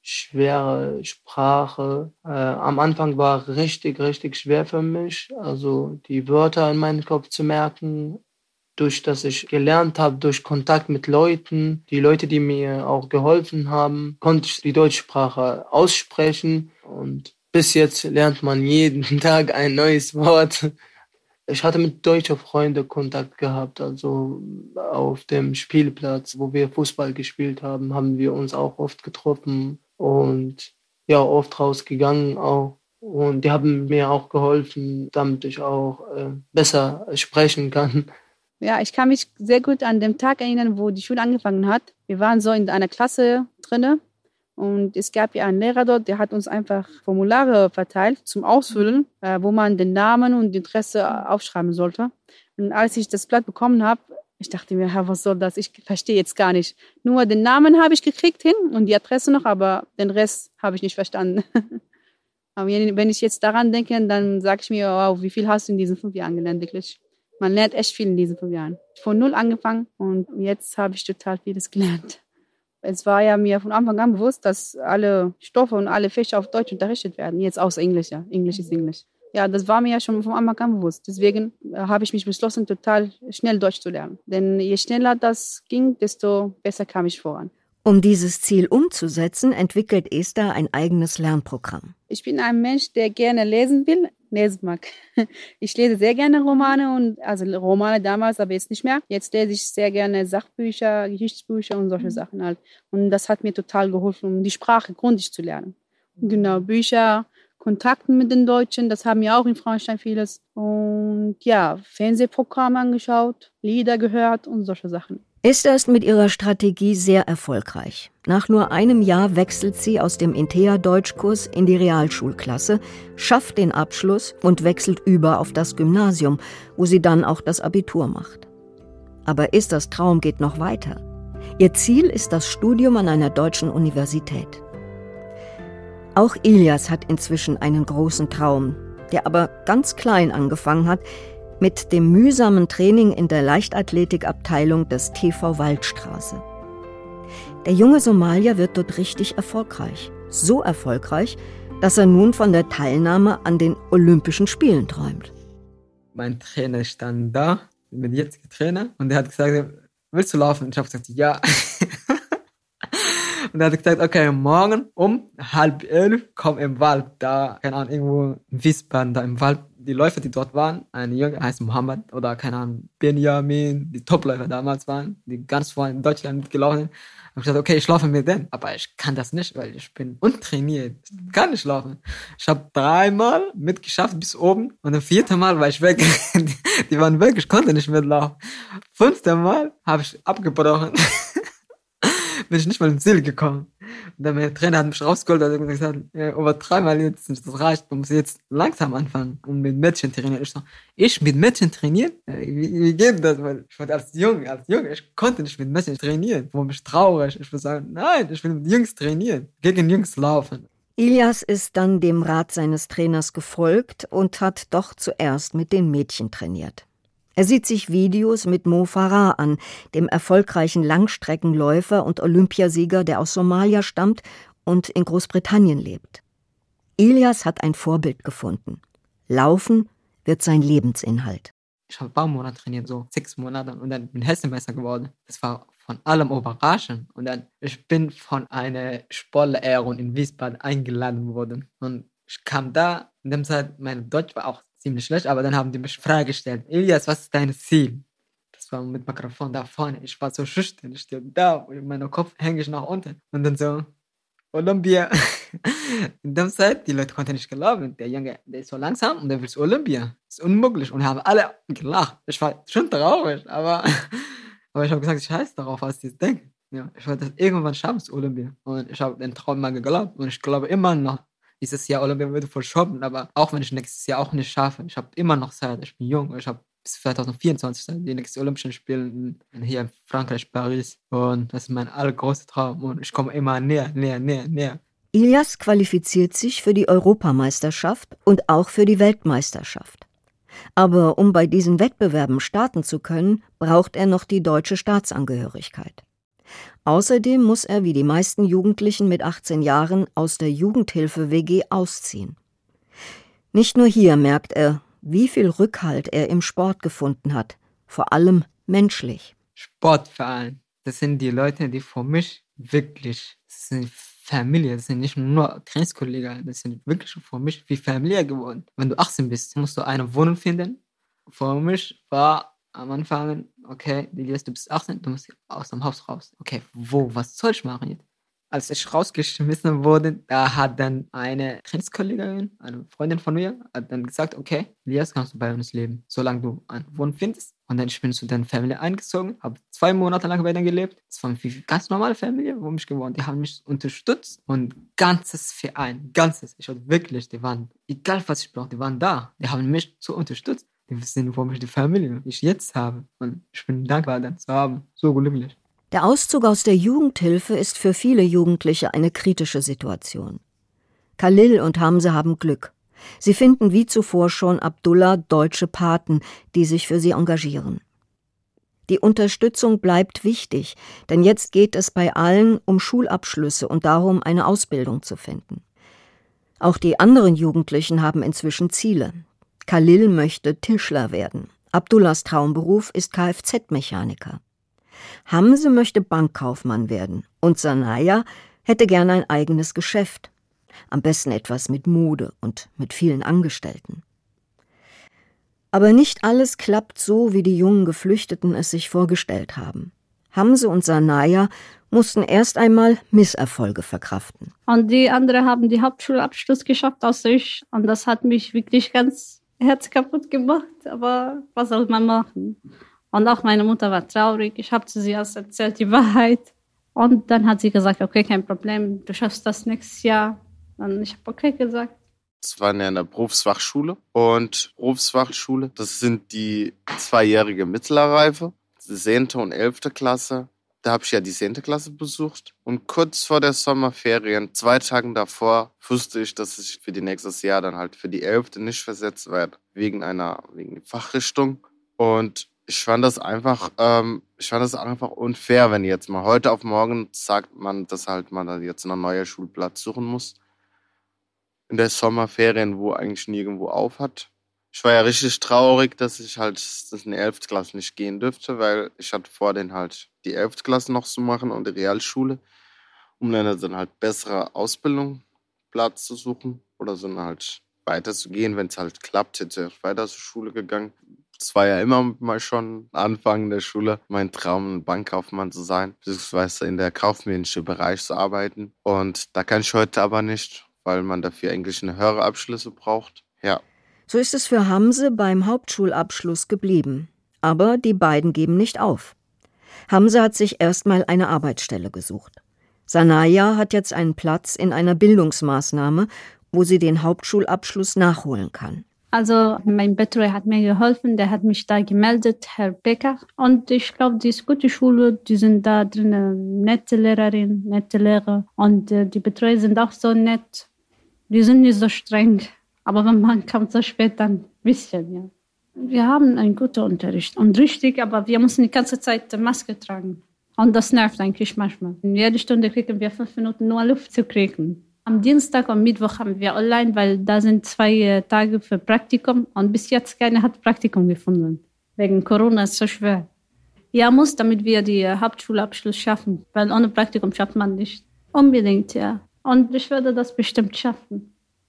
schwere Sprache. Am Anfang war richtig, richtig schwer für mich, also die Wörter in meinen Kopf zu merken. Durch das ich gelernt habe, durch Kontakt mit Leuten, die Leute, die mir auch geholfen haben, konnte ich die Deutschsprache aussprechen. Und bis jetzt lernt man jeden Tag ein neues Wort. Ich hatte mit deutschen Freunden Kontakt gehabt, also auf dem Spielplatz, wo wir Fußball gespielt haben, haben wir uns auch oft getroffen und ja, oft rausgegangen auch. Und die haben mir auch geholfen, damit ich auch besser sprechen kann. Ja, ich kann mich sehr gut an den Tag erinnern, wo die Schule angefangen hat. Wir waren so in einer Klasse drinne. Und es gab ja einen Lehrer dort, der hat uns einfach Formulare verteilt zum Ausfüllen, wo man den Namen und die Adresse aufschreiben sollte. Und als ich das Blatt bekommen habe, ich dachte mir, was soll das? Ich verstehe jetzt gar nicht. Nur den Namen habe ich gekriegt hin und die Adresse noch, aber den Rest habe ich nicht verstanden. Aber wenn ich jetzt daran denke, dann sage ich mir, wow, wie viel hast du in diesen 5 Jahren gelernt, wirklich? Man lernt echt viel in diesen 5 Jahren. Von 0 angefangen und jetzt habe ich total vieles gelernt. Es war ja mir von Anfang an bewusst, dass alle Stoffe und alle Fächer auf Deutsch unterrichtet werden. Jetzt außer Englisch, ja. Englisch ist Englisch. Ja, das war mir ja schon von Anfang an bewusst. Deswegen habe ich mich beschlossen, total schnell Deutsch zu lernen. Denn je schneller das ging, desto besser kam ich voran. Um dieses Ziel umzusetzen, entwickelt Esther ein eigenes Lernprogramm. Ich bin ein Mensch, der gerne lesen mag. Ich lese sehr gerne Romane, also Romane damals, aber jetzt nicht mehr. Jetzt lese ich sehr gerne Sachbücher, Geschichtsbücher und solche Sachen halt. Und das hat mir total geholfen, um die Sprache gründlich zu lernen. Genau, Bücher, Kontakten mit den Deutschen, das haben wir auch in Frauenstein vieles. Und ja, Fernsehprogramme angeschaut, Lieder gehört und solche Sachen. Esther ist mit ihrer Strategie sehr erfolgreich. Nach nur einem Jahr wechselt sie aus dem Intea-Deutschkurs in die Realschulklasse, schafft den Abschluss und wechselt über auf das Gymnasium, wo sie dann auch das Abitur macht. Aber Esthers Traum geht noch weiter. Ihr Ziel ist das Studium an einer deutschen Universität. Auch Ilyas hat inzwischen einen großen Traum, der aber ganz klein angefangen hat, mit dem mühsamen Training in der Leichtathletikabteilung des TV Waldstraße. Der junge Somalier wird dort richtig erfolgreich. So erfolgreich, dass er nun von der Teilnahme an den Olympischen Spielen träumt. Mein Trainer stand da, mit dem jetzigen Trainer, und der hat gesagt, willst du laufen? Und ich habe gesagt, ja. Und er hat gesagt, okay, morgen um 10:30 komm im Wald, da, keine Ahnung, irgendwo in Wiesbaden, da im Wald. Die Läufer, die dort waren, ein Junge heißt Mohammed oder, keine Ahnung, Benjamin, die Topläufer damals waren, die ganz vorne in Deutschland mitgelaufen sind. Ich habe gesagt, okay, ich laufe mit denen, aber ich kann das nicht, weil ich bin untrainiert. Ich kann nicht laufen. Ich habe 3-mal mitgeschafft bis oben und das 4. Mal war ich weg. Die waren weg, ich konnte nicht mitlaufen. 5. Mal habe ich abgebrochen. Bin ich nicht mal ins Ziel gekommen. Und dann mein Trainer hat mich rausgeholt und hat gesagt, ja, über 3-mal jetzt, das reicht, du musst jetzt langsam anfangen und mit Mädchen trainieren. Ich mit Mädchen trainieren? Wie geht das? Weil ich wollte als Junge, ich konnte nicht mit Mädchen trainieren. Ich war mich traurig. Ich würde sagen, nein, ich will mit Jungs trainieren, gegen Jungs laufen. Ilyas ist dann dem Rat seines Trainers gefolgt und hat doch zuerst mit den Mädchen trainiert. Er sieht sich Videos mit Mo Farah an, dem erfolgreichen Langstreckenläufer und Olympiasieger, der aus Somalia stammt und in Großbritannien lebt. Ilyas hat ein Vorbild gefunden. Laufen wird sein Lebensinhalt. Ich habe ein paar Monate trainiert, so 6 Monate, und dann bin ich Hessenmeister geworden. Das war von allem überraschend. Und dann, ich bin von einer Sportlerehrung in Wiesbaden eingeladen worden. Und ich kam da, in der Zeit, mein Deutsch war auch ziemlich schlecht, aber dann haben die mich freigestellt. Ilyas, was ist dein Ziel? Das war mit Mikrofon da vorne. Ich war so schüchtern. Ich stehe da, und meinen Kopf hänge ich nach unten. Und dann so, Olympia. In der Zeit, die Leute konnten nicht glauben. Der Junge, der ist so langsam und der will zu Olympia. Das ist unmöglich. Und haben alle gelacht. Ich war schon traurig, aber ich habe gesagt, ich scheiße darauf, was die denken. Ja, ich wollte das irgendwann schaffen zu Olympia. Und ich habe den Traum mal geglaubt. Und ich glaube immer noch, dieses Jahr Olympia würde verschoben, aber auch wenn ich nächstes Jahr auch nicht schaffe, ich habe immer noch Zeit, ich bin jung, ich habe bis 2024 Zeit, die nächsten Olympischen Spiele hier in Frankreich, Paris, und das ist mein allergrößter Traum und ich komme immer näher. Ilyas qualifiziert sich für die Europameisterschaft und auch für die Weltmeisterschaft. Aber um bei diesen Wettbewerben starten zu können, braucht er noch die deutsche Staatsangehörigkeit. Außerdem muss er wie die meisten Jugendlichen mit 18 Jahren aus der Jugendhilfe-WG ausziehen. Nicht nur hier merkt er, wie viel Rückhalt er im Sport gefunden hat, vor allem menschlich. Sportverein, das sind die Leute, die für mich wirklich, das sind Familie, das sind nicht nur Trainingskollegen, das sind wirklich für mich wie Familie geworden. Wenn du 18 bist, musst du eine Wohnung finden. Für mich war am Anfang, okay, Ilyas, du bist 18, du musst aus dem Haus raus. Okay, was soll ich machen jetzt? Als ich rausgeschmissen wurde, da hat dann eine Trainingskollegin, eine Freundin von mir, hat dann gesagt, okay, Ilyas, kannst du bei uns leben, solange du eine Wohnung findest. Und dann bin ich zu der Familie eingezogen, habe 2 Monate lang bei denen gelebt. Das war eine ganz normale Familie, wo mich gewohnt. Die haben mich unterstützt und ganzes Verein, ich hatte wirklich, die waren, egal was ich brauche, die waren da. Die haben mich so unterstützt. Die sind für mich die Familie, die ich jetzt habe. Und ich bin dankbar, das zu haben. So glücklich. Der Auszug aus der Jugendhilfe ist für viele Jugendliche eine kritische Situation. Khalil und Hamza haben Glück. Sie finden wie zuvor schon Abdullah deutsche Paten, die sich für sie engagieren. Die Unterstützung bleibt wichtig, denn jetzt geht es bei allen um Schulabschlüsse und darum, eine Ausbildung zu finden. Auch die anderen Jugendlichen haben inzwischen Ziele. Khalil möchte Tischler werden. Abdullahs Traumberuf ist Kfz-Mechaniker. Hamse möchte Bankkaufmann werden und Sanaya hätte gerne ein eigenes Geschäft. Am besten etwas mit Mode und mit vielen Angestellten. Aber nicht alles klappt so, wie die jungen Geflüchteten es sich vorgestellt haben. Hamse und Sanaya mussten erst einmal Misserfolge verkraften. Und die anderen haben den Hauptschulabschluss geschafft außer ich. Und das hat mich wirklich ganz herzkaputt gemacht. Aber was soll man machen? Und auch meine Mutter war traurig. Ich habe zu sie erst erzählt die Wahrheit. Und dann hat sie gesagt, okay, kein Problem, du schaffst das nächstes Jahr. Und ich habe okay gesagt. Es war in einer Berufsfachschule. Und Berufsfachschule, das sind die 2-jährige Mittelreife, 10. und 11. Klasse. Da habe ich ja die 10. Klasse besucht. Und kurz vor der Sommerferien, 2 Tage davor, wusste ich, dass ich für die nächstes Jahr dann halt für die 11. nicht versetzt werde, wegen der Fachrichtung. Und ich fand das einfach unfair, wenn jetzt mal heute auf morgen sagt man, dass halt man da jetzt einen neuen Schulplatz suchen muss. In der Sommerferien, wo eigentlich nirgendwo auf hat. Ich war ja richtig traurig, dass ich halt in die 11. Klasse nicht gehen dürfte, weil ich hatte vor, den halt die 11. Klasse noch zu machen und die Realschule, um dann halt bessere Ausbildungsplatz zu suchen oder so halt weiterzugehen. Wenn es halt klappt, hätte ich weiter zur Schule gegangen. Es war ja immer mal schon Anfang der Schule mein Traum, ein Bankkaufmann zu sein, beziehungsweise in der kaufmännischen Bereich zu arbeiten. Und da kann ich heute aber nicht, weil man dafür eigentlich eine höhere Abschlüsse braucht. Ja. So ist es für Hamse beim Hauptschulabschluss geblieben. Aber die beiden geben nicht auf. Hamse hat sich erstmal eine Arbeitsstelle gesucht. Sanaya hat jetzt einen Platz in einer Bildungsmaßnahme, wo sie den Hauptschulabschluss nachholen kann. Also mein Betreuer hat mir geholfen, der hat mich da gemeldet, Herr Becker. Und ich glaube, die ist gute Schule, die sind da drin, nette Lehrerin, nette Lehrer. Und die Betreuer sind auch so nett. Die sind nicht so streng. Aber wenn man kommt so spät, dann ein bisschen, ja. Wir haben einen guten Unterricht und richtig, aber wir müssen die ganze Zeit Maske tragen. Und das nervt eigentlich manchmal. In jeder Stunde kriegen wir 5 Minuten nur Luft zu kriegen. Am Dienstag und Mittwoch haben wir online, weil da sind 2 Tage für Praktikum. Und bis jetzt keiner hat Praktikum gefunden. Wegen Corona ist es so schwer. Ja, muss, damit wir die Hauptschulabschluss schaffen. Weil ohne Praktikum schafft man nicht. Unbedingt, ja. Und ich werde das bestimmt schaffen.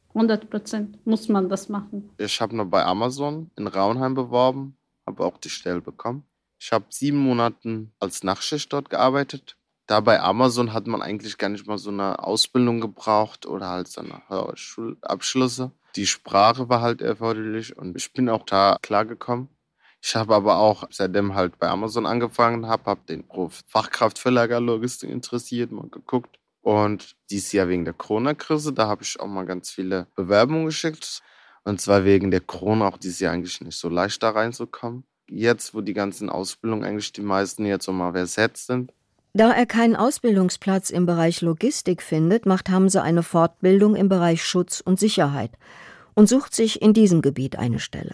100% muss man das machen. Ich habe nur bei Amazon in Raunheim beworben, habe auch die Stelle bekommen. Ich habe 7 Monate als Nachtschicht dort gearbeitet. Da bei Amazon hat man eigentlich gar nicht mal so eine Ausbildung gebraucht oder halt so eine Schulabschlüsse. Die Sprache war halt erforderlich und ich bin auch da klargekommen. Ich habe aber auch seitdem halt bei Amazon angefangen, habe den Beruf Fachkraft für Lagerlogistik interessiert, mal geguckt. Und dieses Jahr wegen der Corona-Krise, da habe ich auch mal ganz viele Bewerbungen geschickt. Und zwar wegen der Corona auch dieses Jahr eigentlich nicht so leicht da reinzukommen. Jetzt, wo die ganzen Ausbildungen eigentlich die meisten jetzt so mal versetzt sind. Da er keinen Ausbildungsplatz im Bereich Logistik findet, macht Hamse eine Fortbildung im Bereich Schutz und Sicherheit und sucht sich in diesem Gebiet eine Stelle.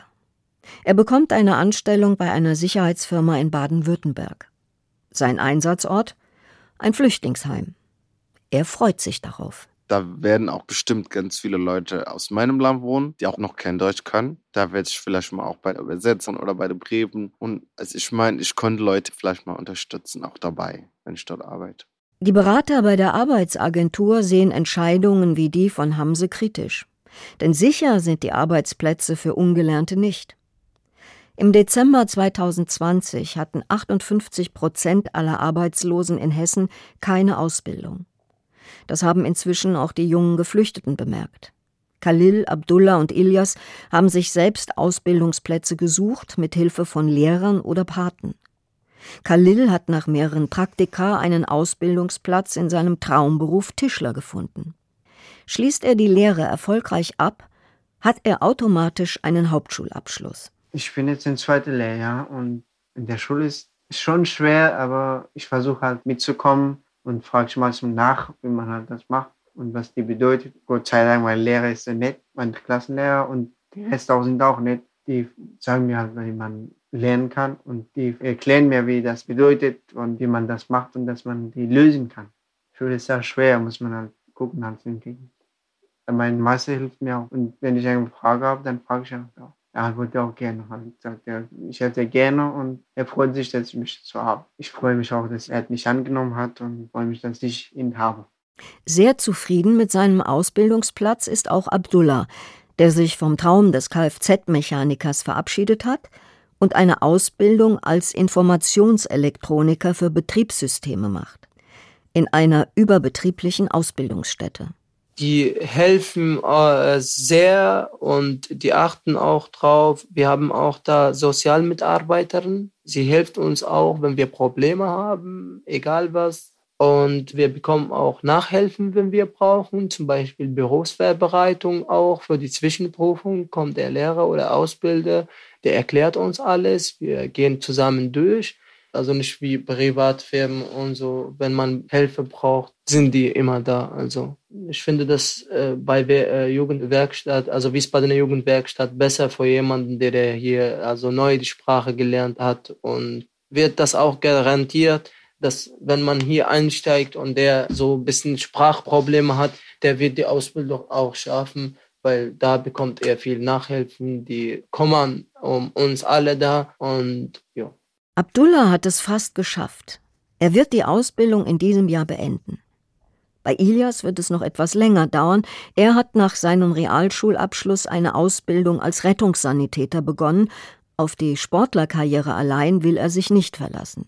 Er bekommt eine Anstellung bei einer Sicherheitsfirma in Baden-Württemberg. Sein Einsatzort? Ein Flüchtlingsheim. Er freut sich darauf. Da werden auch bestimmt ganz viele Leute aus meinem Land wohnen, die auch noch kein Deutsch können. Da werde ich vielleicht mal auch bei der Übersetzung oder bei den Briefen. Und also ich meine, ich konnte Leute vielleicht mal unterstützen, auch dabei, wenn ich dort arbeite. Die Berater bei der Arbeitsagentur sehen Entscheidungen wie die von Hamse kritisch. Denn sicher sind die Arbeitsplätze für Ungelernte nicht. Im Dezember 2020 hatten 58% aller Arbeitslosen in Hessen keine Ausbildung. Das haben inzwischen auch die jungen Geflüchteten bemerkt. Khalil, Abdullah und Ilyas haben sich selbst Ausbildungsplätze gesucht, mit Hilfe von Lehrern oder Paten. Khalil hat nach mehreren Praktika einen Ausbildungsplatz in seinem Traumberuf Tischler gefunden. Schließt er die Lehre erfolgreich ab, hat er automatisch einen Hauptschulabschluss. Ich bin jetzt im 2. Lehrjahr und in der Schule ist es schon schwer, aber ich versuche halt mitzukommen. Und frage ich mal nach, wie man halt das macht und was die bedeutet. Gott sei Dank, mein Lehrer ist sehr nett, mein Klassenlehrer und die Rest auch sind auch nett. Die sagen mir halt, wie man lernen kann und die erklären mir, wie das bedeutet und wie man das macht und dass man die lösen kann. Schule ist sehr schwer, muss man halt gucken, halt hinkriegen. Mein Meister hilft mir auch und wenn ich eine Frage habe, dann frage ich einfach auch. Er wollte auch gerne haben. Sagt er, ich hätte gerne und er freut sich, dass ich mich so habe. Ich freue mich auch, dass er mich angenommen hat und freue mich, dass ich ihn habe. Sehr zufrieden mit seinem Ausbildungsplatz ist auch Abdullah, der sich vom Traum des Kfz-Mechanikers verabschiedet hat und eine Ausbildung als Informationselektroniker für Betriebssysteme macht. In einer überbetrieblichen Ausbildungsstätte. Die helfen sehr und die achten auch drauf. Wir haben auch da Sozialmitarbeiterin. Sie hilft uns auch, wenn wir Probleme haben, egal was. Und wir bekommen auch Nachhelfen, wenn wir brauchen. Zum Beispiel Berufsvorbereitung auch. Für die Zwischenprüfung kommt der Lehrer oder Ausbilder, der erklärt uns alles. Wir gehen zusammen durch. Also nicht wie Privatfirmen und so. Wenn man Hilfe braucht, sind die immer da. Also ich finde das bei Jugendwerkstatt, also Wiesbadener Jugendwerkstatt, besser für jemanden, der hier also neu die Sprache gelernt hat. Und wird das auch garantiert, dass wenn man hier einsteigt und der so ein bisschen Sprachprobleme hat, der wird die Ausbildung auch schaffen, weil da bekommt er viel Nachhelfen. Die kommen um uns alle da und ja. Abdullah hat es fast geschafft. Er wird die Ausbildung in diesem Jahr beenden. Bei Ilyas wird es noch etwas länger dauern. Er hat nach seinem Realschulabschluss eine Ausbildung als Rettungssanitäter begonnen. Auf die Sportlerkarriere allein will er sich nicht verlassen.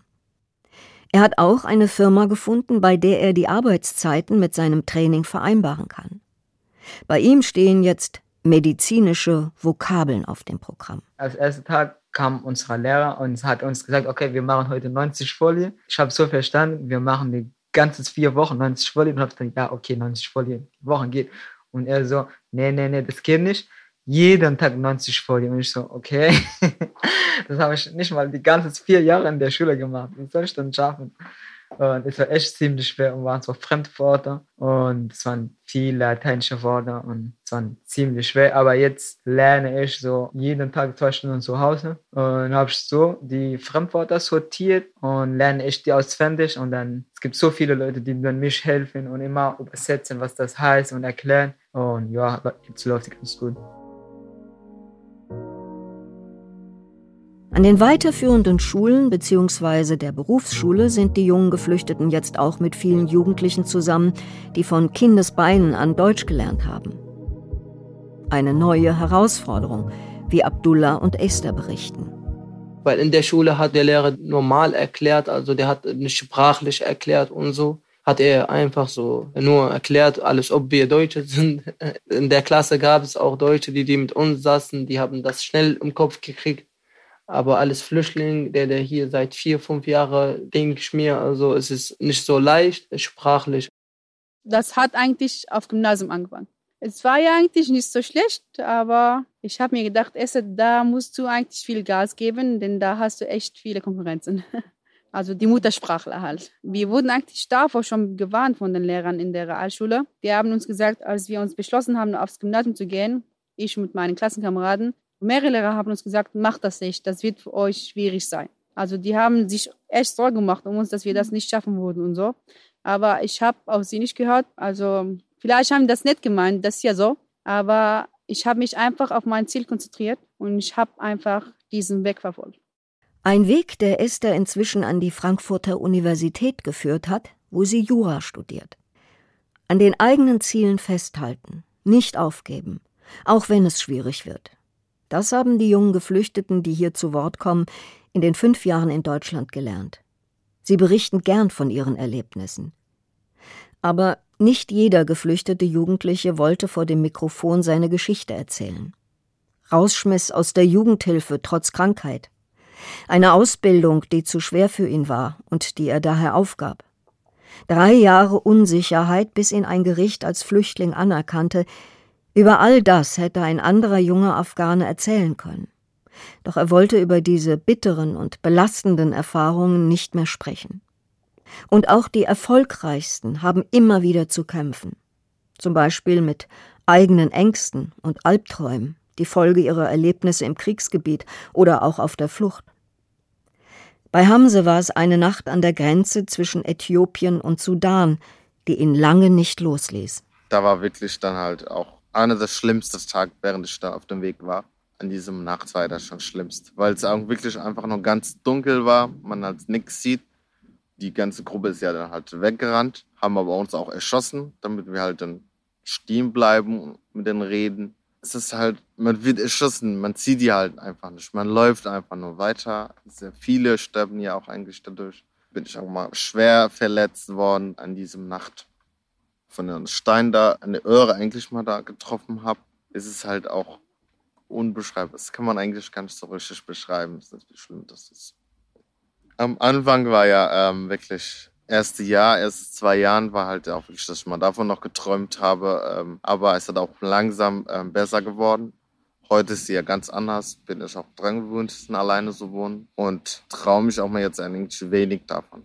Er hat auch eine Firma gefunden, bei der er die Arbeitszeiten mit seinem Training vereinbaren kann. Bei ihm stehen jetzt medizinische Vokabeln auf dem Programm. Als erster Tag kam unser Lehrer und hat uns gesagt, okay, wir machen heute 90 Folien. Ich habe so verstanden, wir machen die ganzen 4 Wochen 90 Folien. Und habe gesagt, ja, okay, 90 Folien, die Wochen geht. Und er so, nee, das geht nicht. Jeden Tag 90 Folien. Und ich so, okay, das habe ich nicht mal die ganzen 4 Jahre in der Schule gemacht. Wie soll ich das schaffen? Und es war echt ziemlich schwer und waren so Fremdwörter und es waren viele lateinische Worte und es waren ziemlich schwer. Aber jetzt lerne ich so jeden Tag 2 Stunden zu Hause und habe ich so die Fremdwörter sortiert und lerne ich die auswendig. Und dann, es gibt so viele Leute, die dann mich helfen und immer übersetzen, was das heißt und erklären. Und ja, jetzt läuft es ganz gut. An den weiterführenden Schulen bzw. der Berufsschule sind die jungen Geflüchteten jetzt auch mit vielen Jugendlichen zusammen, die von Kindesbeinen an Deutsch gelernt haben. Eine neue Herausforderung, wie Abdullah und Esther berichten. Weil in der Schule hat der Lehrer normal erklärt, also der hat nicht sprachlich erklärt und so. Hat er einfach so nur erklärt, alles ob wir Deutsche sind. In der Klasse gab es auch Deutsche, die mit uns saßen, die haben das schnell im Kopf gekriegt. Aber als Flüchtling, der hier seit 4-5 Jahren, denke ich mir, also es ist nicht so leicht, sprachlich. Das hat eigentlich auf Gymnasium angefangen. Es war ja eigentlich nicht so schlecht, aber ich habe mir gedacht, da musst du eigentlich viel Gas geben, denn da hast du echt viele Konkurrenzen. Also die Muttersprachler halt. Wir wurden eigentlich davor schon gewarnt von den Lehrern in der Realschule. Die haben uns gesagt, als wir uns beschlossen haben, aufs Gymnasium zu gehen, ich mit meinen Klassenkameraden, mehrere Lehrer haben uns gesagt, macht das nicht, das wird für euch schwierig sein. Also die haben sich echt Sorgen gemacht um uns, dass wir das nicht schaffen würden und so. Aber ich habe auf sie nicht gehört. Also vielleicht haben die das nicht gemeint, das ist ja so. Aber ich habe mich einfach auf mein Ziel konzentriert und ich habe einfach diesen Weg verfolgt. Ein Weg, der Esther inzwischen an die Frankfurter Universität geführt hat, wo sie Jura studiert. An den eigenen Zielen festhalten, nicht aufgeben, auch wenn es schwierig wird. Das haben die jungen Geflüchteten, die hier zu Wort kommen, in den 5 Jahren in Deutschland gelernt. Sie berichten gern von ihren Erlebnissen. Aber nicht jeder geflüchtete Jugendliche wollte vor dem Mikrofon seine Geschichte erzählen. Rausschmiss aus der Jugendhilfe trotz Krankheit. Eine Ausbildung, die zu schwer für ihn war und die er daher aufgab. 3 Jahre Unsicherheit, bis ihn ein Gericht als Flüchtling anerkannte. Über all das hätte ein anderer junger Afghane erzählen können. Doch er wollte über diese bitteren und belastenden Erfahrungen nicht mehr sprechen. Und auch die Erfolgreichsten haben immer wieder zu kämpfen. Zum Beispiel mit eigenen Ängsten und Albträumen, die Folge ihrer Erlebnisse im Kriegsgebiet oder auch auf der Flucht. Bei Hamse war es eine Nacht an der Grenze zwischen Äthiopien und Sudan, die ihn lange nicht losließ. Da war wirklich dann halt auch einer der schlimmsten Tage, während ich da auf dem Weg war. an diesem Nacht war das schon schlimmst, weil es auch wirklich einfach nur ganz dunkel war, man halt nichts sieht. Die ganze Gruppe ist ja dann halt weggerannt, haben aber uns auch erschossen, damit wir halt dann stehen bleiben und mit denen reden. Es ist halt, man wird erschossen, man sieht die halt einfach nicht, man läuft einfach nur weiter. Sehr viele sterben ja auch eigentlich dadurch. Bin ich auch mal schwer verletzt worden an diesem Nacht. Von einem Stein da, eine Öhre eigentlich mal da getroffen habe, ist es halt auch unbeschreibbar. Das kann man eigentlich gar nicht so richtig beschreiben. Das ist, wie schlimm das ist. Am Anfang war ja wirklich erstes 2 Jahren war halt auch wirklich, dass ich mal davon noch geträumt habe. Aber es hat auch langsam besser geworden. Heute ist sie ja ganz anders. Bin ich auch dran gewöhnt, alleine zu wohnen. Und traue mich auch mal jetzt eigentlich wenig davon.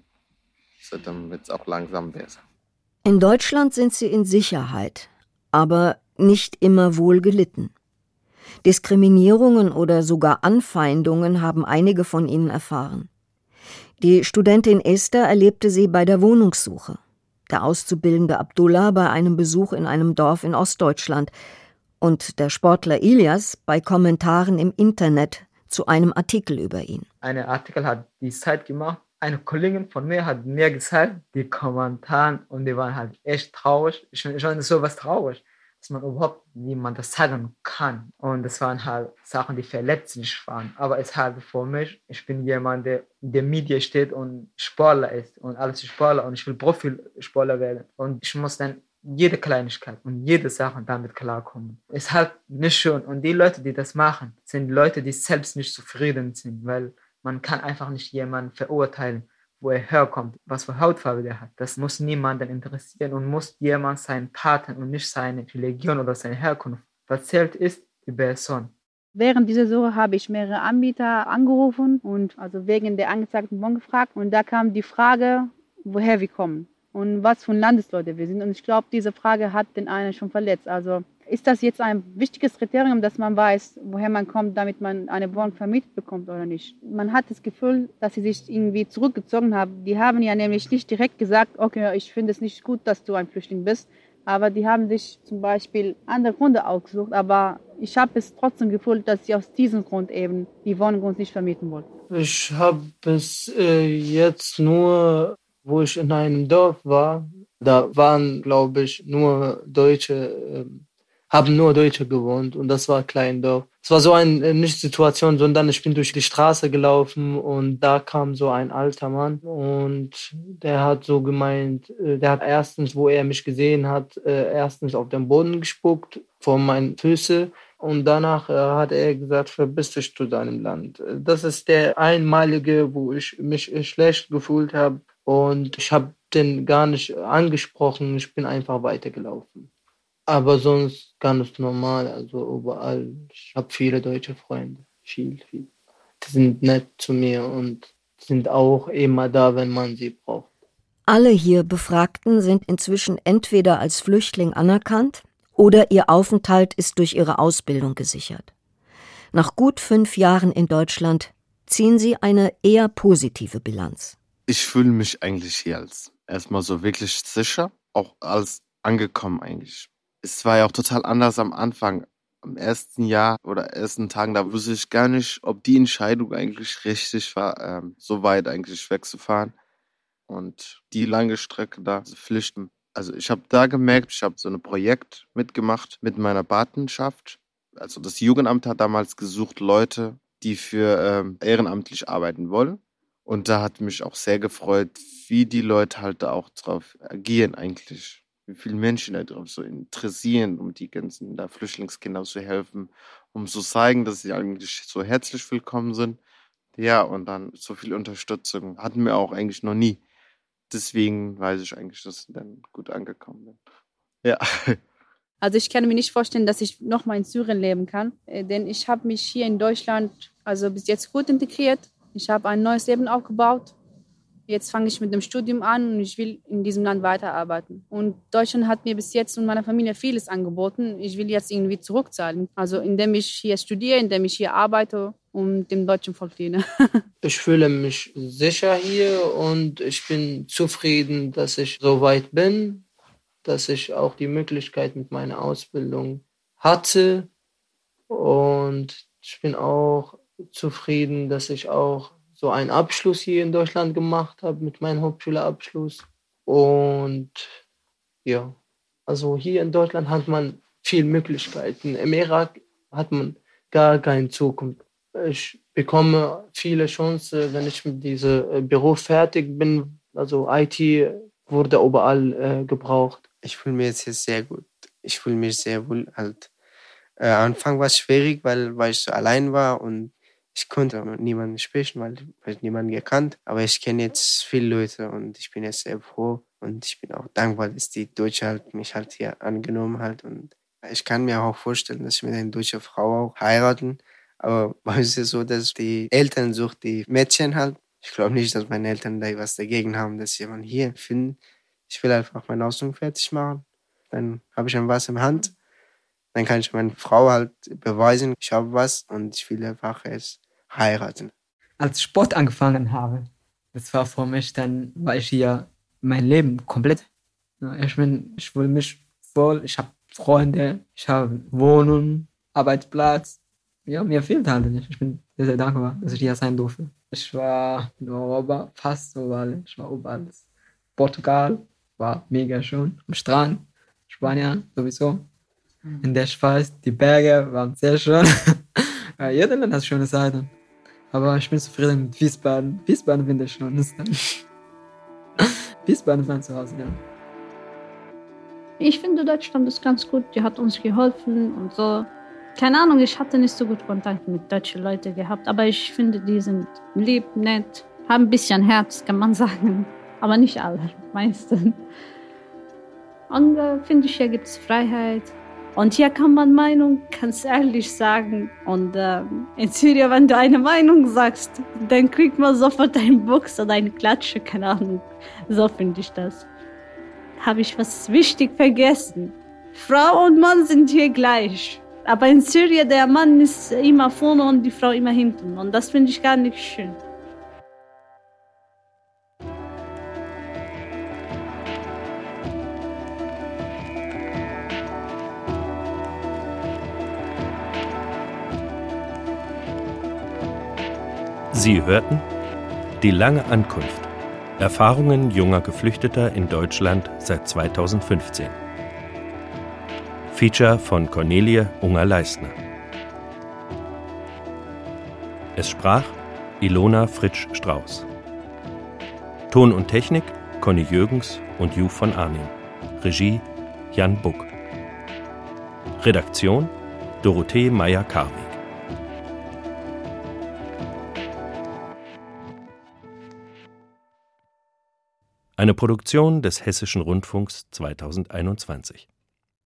Seitdem wird es auch langsam besser. In Deutschland sind sie in Sicherheit, aber nicht immer wohl gelitten. Diskriminierungen oder sogar Anfeindungen haben einige von ihnen erfahren. Die Studentin Esther erlebte sie bei der Wohnungssuche, der Auszubildende Abdullah bei einem Besuch in einem Dorf in Ostdeutschland und der Sportler Ilyas bei Kommentaren im Internet zu einem Artikel über ihn. Ein Artikel hat die Zeit gemacht. Eine Kollegin von mir hat mir gezeigt, die Kommentare, und die waren halt echt traurig. Ich fand sowas traurig, dass man überhaupt niemand das sagen kann. Und das waren halt Sachen, die verletzlich waren. Aber es halt für mich, ich bin jemand, der in der Medien steht und Sportler ist und alles Sportler und ich will Profisportler werden. Und ich muss dann jede Kleinigkeit und jede Sache damit klarkommen. Es ist halt nicht schön. Und die Leute, die das machen, sind Leute, die selbst nicht zufrieden sind, weil man kann einfach nicht jemanden verurteilen, wo er herkommt, was für Hautfarbe der hat. Das muss niemanden interessieren und muss jemand seinen Taten und nicht seine Religion oder seine Herkunft. Was zählt ist die Person. Während dieser Suche habe ich mehrere Anbieter angerufen und also wegen der angezeigten Wohnung gefragt. Und da kam die Frage, woher wir kommen und was für Landesleute wir sind. Und ich glaube, diese Frage hat den einen schon verletzt. Also ist das jetzt ein wichtiges Kriterium, dass man weiß, woher man kommt, damit man eine Wohnung vermietet bekommt oder nicht? Man hat das Gefühl, dass sie sich irgendwie zurückgezogen haben. Die haben ja nämlich nicht direkt gesagt, okay, ich finde es nicht gut, dass du ein Flüchtling bist. Aber die haben sich zum Beispiel andere Gründe ausgesucht. Aber ich habe es trotzdem gefühlt, dass sie aus diesem Grund eben die Wohnung uns nicht vermieten wollten. Ich habe bis jetzt nur, wo ich in einem Dorf war, da waren, glaube ich, nur Deutsche, haben nur Deutsche gewohnt und das war ein Kleindorf. Es war so eine nicht Situation, sondern ich bin durch die Straße gelaufen und da kam so ein alter Mann und der hat so gemeint, der hat erstens, wo er mich gesehen hat, erstens auf den Boden gespuckt vor meinen Füßen und danach hat er gesagt, verpiss dich zu deinem Land. Das ist der einmalige, wo ich mich schlecht gefühlt habe und ich habe den gar nicht angesprochen, ich bin einfach weitergelaufen. Aber sonst ganz normal, also überall. Ich habe viele deutsche Freunde, viel. Die sind nett zu mir und sind auch immer da, wenn man sie braucht. Alle hier Befragten sind inzwischen entweder als Flüchtling anerkannt oder ihr Aufenthalt ist durch ihre Ausbildung gesichert. Nach gut 5 Jahren in Deutschland ziehen sie eine eher positive Bilanz. Ich fühle mich eigentlich hier als erstmal so wirklich sicher, auch als angekommen eigentlich. Es war ja auch total anders am Anfang. Im ersten Jahr oder ersten Tagen, da wusste ich gar nicht, ob die Entscheidung eigentlich richtig war, so weit eigentlich wegzufahren. Und die lange Strecke da, diese Pflichten. Also ich habe da gemerkt, ich habe so ein Projekt mitgemacht mit meiner Patenschaft. Also das Jugendamt hat damals gesucht Leute, die für ehrenamtlich arbeiten wollen. Und da hat mich auch sehr gefreut, wie die Leute halt da auch drauf agieren eigentlich. Wie viele Menschen darauf so interessieren, um die ganzen Flüchtlingskinder zu helfen, um zu zeigen, dass sie eigentlich so herzlich willkommen sind. Ja, und dann so viel Unterstützung hatten wir auch eigentlich noch nie. Deswegen weiß ich eigentlich, dass ich dann gut angekommen bin. Ja. Also ich kann mir nicht vorstellen, dass ich nochmal in Syrien leben kann, denn ich habe mich hier in Deutschland also bis jetzt gut integriert. Ich habe ein neues Leben aufgebaut. Jetzt fange ich mit dem Studium an und ich will in diesem Land weiterarbeiten. Und Deutschland hat mir bis jetzt und meiner Familie vieles angeboten. Ich will jetzt irgendwie zurückzahlen. Also indem ich hier studiere, indem ich hier arbeite und dem deutschen Volk diene. Ich fühle mich sicher hier und ich bin zufrieden, dass ich so weit bin, dass ich auch die Möglichkeit mit meiner Ausbildung hatte. Und Ich bin auch zufrieden, dass ich auch so einen Abschluss hier in Deutschland gemacht habe mit meinem Hauptschulabschluss. Und ja, also hier in Deutschland hat man viele Möglichkeiten. Im Irak hat man gar keine Zukunft. Ich bekomme viele Chancen, wenn ich mit diesem Beruf fertig bin. Also IT wurde überall gebraucht. Ich fühle mich jetzt hier sehr gut. Ich fühle mich sehr wohl. Halt. Anfang war es schwierig, weil ich so allein war und ich konnte mit niemandem sprechen, weil ich niemanden gekannt. Aber ich kenne jetzt viele Leute und ich bin jetzt sehr froh und ich bin auch dankbar, dass die Deutsche halt mich halt hier angenommen hat. Und ich kann mir auch vorstellen, dass ich mit einer deutschen Frau auch heiraten. Aber bei uns ist es so, dass die Eltern suchen die Mädchen halt. Ich glaube nicht, dass meine Eltern da was dagegen haben, dass sie jemanden hier finden. Ich will einfach meine Ausbildung fertig machen. Dann habe ich dann was in der Hand. Dann kann ich meine Frau halt beweisen, ich habe was und ich will einfach jetzt heiraten. Als ich Sport angefangen habe, das war für mich dann, weil ich hier mein Leben komplett. Ja, ich fühle mich voll, ich habe Freunde, ich habe Wohnung, Arbeitsplatz. Ja, mir fehlt halt nicht. Ich bin sehr, sehr dankbar, dass ich hier sein durfte. Ich war in Europa, fast überall. Ich war überall. Portugal war mega schön. Am Strand, Spanien sowieso. In der Schweiz, die Berge waren sehr schön. Jeder Land hat schöne Seiten. Aber ich bin zufrieden mit Wiesbaden. Wiesbaden finde ich schön. Wiesbaden ist mein Zuhause, ja. Ich finde, Deutschland ist ganz gut. Die hat uns geholfen und so. Keine Ahnung, ich hatte nicht so gut Kontakt mit deutschen Leuten gehabt. Aber ich finde, die sind lieb, nett, haben ein bisschen Herz, kann man sagen. Aber nicht alle, meistens. Und finde ich, hier gibt es Freiheit. Und hier kann man Meinung ganz ehrlich sagen. Und in Syrien, wenn du eine Meinung sagst, dann kriegt man sofort einen Box oder eine Klatsche, keine Ahnung. So finde ich das. Habe ich was wichtig vergessen? Frau und Mann sind hier gleich. Aber in Syrien, der Mann ist immer vorne und die Frau immer hinten. Und das finde ich gar nicht schön. Sie hörten Die lange Ankunft. Erfahrungen junger Geflüchteter in Deutschland seit 2015. Feature von Cornelie Unger-Leistner. Es sprach Ilona Fritsch-Strauß. Ton und Technik Conny Jürgens und Ju von Arnim. Regie Jan Buck. Redaktion Dorothee Meyer-Karweg. Eine Produktion des Hessischen Rundfunks 2021.